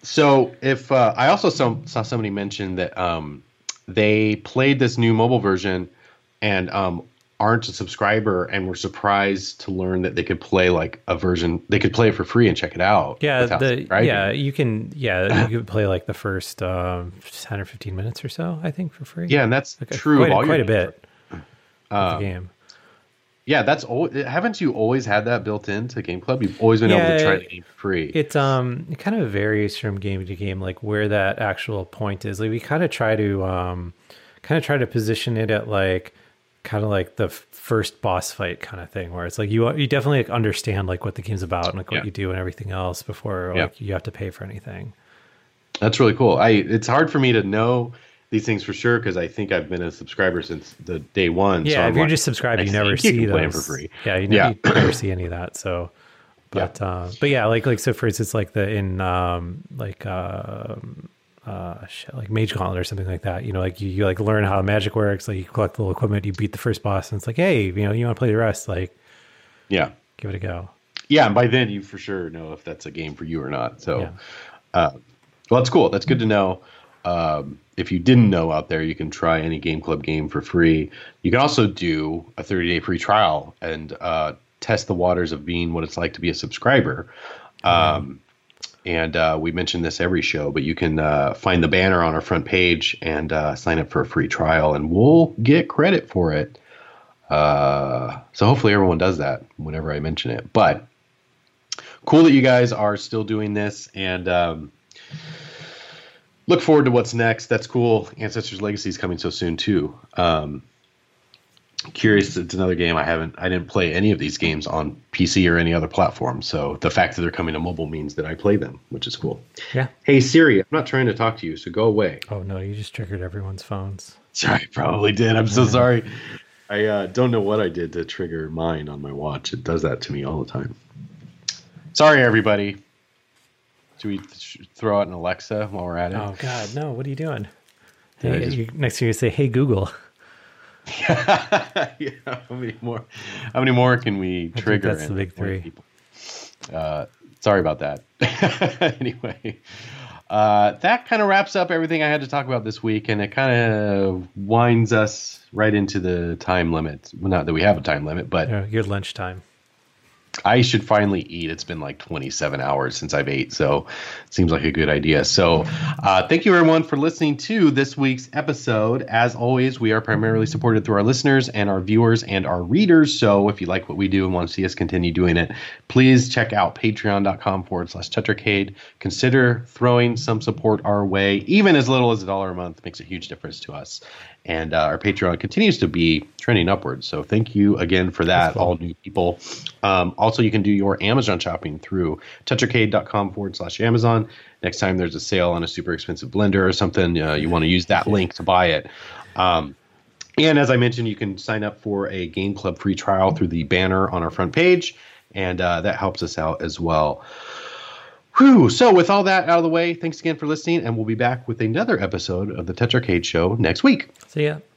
Speaker 2: so if uh, I also saw, saw somebody mention that um, they played this new mobile version and um, aren't a subscriber and were surprised to learn that they could play like a version. They could play it for free and check it out.
Speaker 3: Yeah,
Speaker 2: without
Speaker 3: the
Speaker 2: subscribing.
Speaker 3: yeah you can yeah you could play like the first um, ten or fifteen minutes or so, I think, for free.
Speaker 2: yeah, and that's
Speaker 3: Like a-
Speaker 2: true
Speaker 3: quite,
Speaker 2: of all
Speaker 3: a, quite
Speaker 2: your
Speaker 3: a bit
Speaker 2: Uh,
Speaker 3: of the game.
Speaker 2: Yeah, that's al- haven't you always had that built into Game Club? You've always been able
Speaker 3: Yeah,
Speaker 2: to try the game for free.
Speaker 3: It um it kind of varies from game to game, like where that actual point is. Like we kind of try to um kind of try to position it at like kind of like the f- first boss fight kind of thing, where it's like you you definitely like understand like what the game's about and like what
Speaker 2: Yeah.
Speaker 3: you do and everything else before
Speaker 2: Yeah.
Speaker 3: like you have to pay for anything.
Speaker 2: That's really cool. I it's hard for me to know these things for sure because I think I've been a subscriber since the day one.
Speaker 3: Yeah,
Speaker 2: so
Speaker 3: if
Speaker 2: I'm
Speaker 3: you're
Speaker 2: like,
Speaker 3: just subscribed,
Speaker 2: I
Speaker 3: you never
Speaker 2: think you
Speaker 3: see
Speaker 2: can play 'em
Speaker 3: those
Speaker 2: for free.
Speaker 3: Yeah, you never,
Speaker 2: Yeah.
Speaker 3: you never see any of that. So, but uh, but yeah, like like so for instance, like the in um like um uh shit, like Mage Gauntlet or something like that. You know, like you, you like learn how magic works. Like you collect the little equipment, you beat the first boss, and it's like, hey, you know, you want to play the rest? Like,
Speaker 2: Yeah,
Speaker 3: give it a go.
Speaker 2: yeah, and by then you for sure know if that's a game for you or not. So,
Speaker 3: Yeah.
Speaker 2: uh, well, that's cool. That's good to know. um, if you didn't know out there, you can try any Game Club game for free. You can also do a thirty-day free trial and uh, test the waters of being what it's like to be a subscriber. Um, and uh, we mention this every show, but you can uh, find the banner on our front page and uh, sign up for a free trial, and we'll get credit for it. Uh, so hopefully everyone does that whenever I mention it. But cool that you guys are still doing this, and um, look forward to what's next. That's cool. Ancestors Legacy is coming so soon too. Um, curious, it's another game I haven't. I didn't play any of these games on P C or any other platform. So the fact that they're coming to mobile means that I play them, which is cool.
Speaker 3: Yeah.
Speaker 2: Hey Siri, I'm not trying to talk to you, so go away.
Speaker 3: Oh no, you just triggered everyone's phones.
Speaker 2: Sorry, probably did. I'm so sorry. I uh, don't know what I did to trigger mine on my watch. It does that to me all the time. Sorry, everybody. Should we th- throw out an Alexa while we're at it?
Speaker 3: Oh, God, no. What are you doing?
Speaker 2: Yeah,
Speaker 3: Hey,
Speaker 2: just...
Speaker 3: you, next thing you say, hey, Google.
Speaker 2: yeah, how many more? How many more can we
Speaker 3: I
Speaker 2: trigger?
Speaker 3: Think that's the big three.
Speaker 2: Uh, sorry about that. Anyway, uh, that kind of wraps up everything I had to talk about this week, and it kind of winds us right into the time limit. Well, not that we have a time limit, but
Speaker 3: Yeah, your lunchtime.
Speaker 2: I should finally eat. It's been like twenty-seven hours since I've ate, so it seems like a good idea. So uh, thank you, everyone, for listening to this week's episode. As always, we are primarily supported through our listeners and our viewers and our readers. So if you like what we do and want to see us continue doing it, please check out patreon.com forward slash Tetracade. Consider throwing some support our way. Even as little as a dollar a month makes a huge difference to us. And uh, our Patreon continues to be trending upwards. So thank you again for that, cool. All new people. Um, also, you can do your Amazon shopping through tetracade.com forward slash Amazon. Next time there's a sale on a super expensive blender or something, uh, you want to use that link to buy it. Um, and as I mentioned, you can sign up for a Game Club free trial through the banner on our front page. And uh, that helps us out as well. Whew. So with all that out of the way, thanks again for listening, and we'll be back with another episode of the Tetracade Show next week.
Speaker 3: See ya.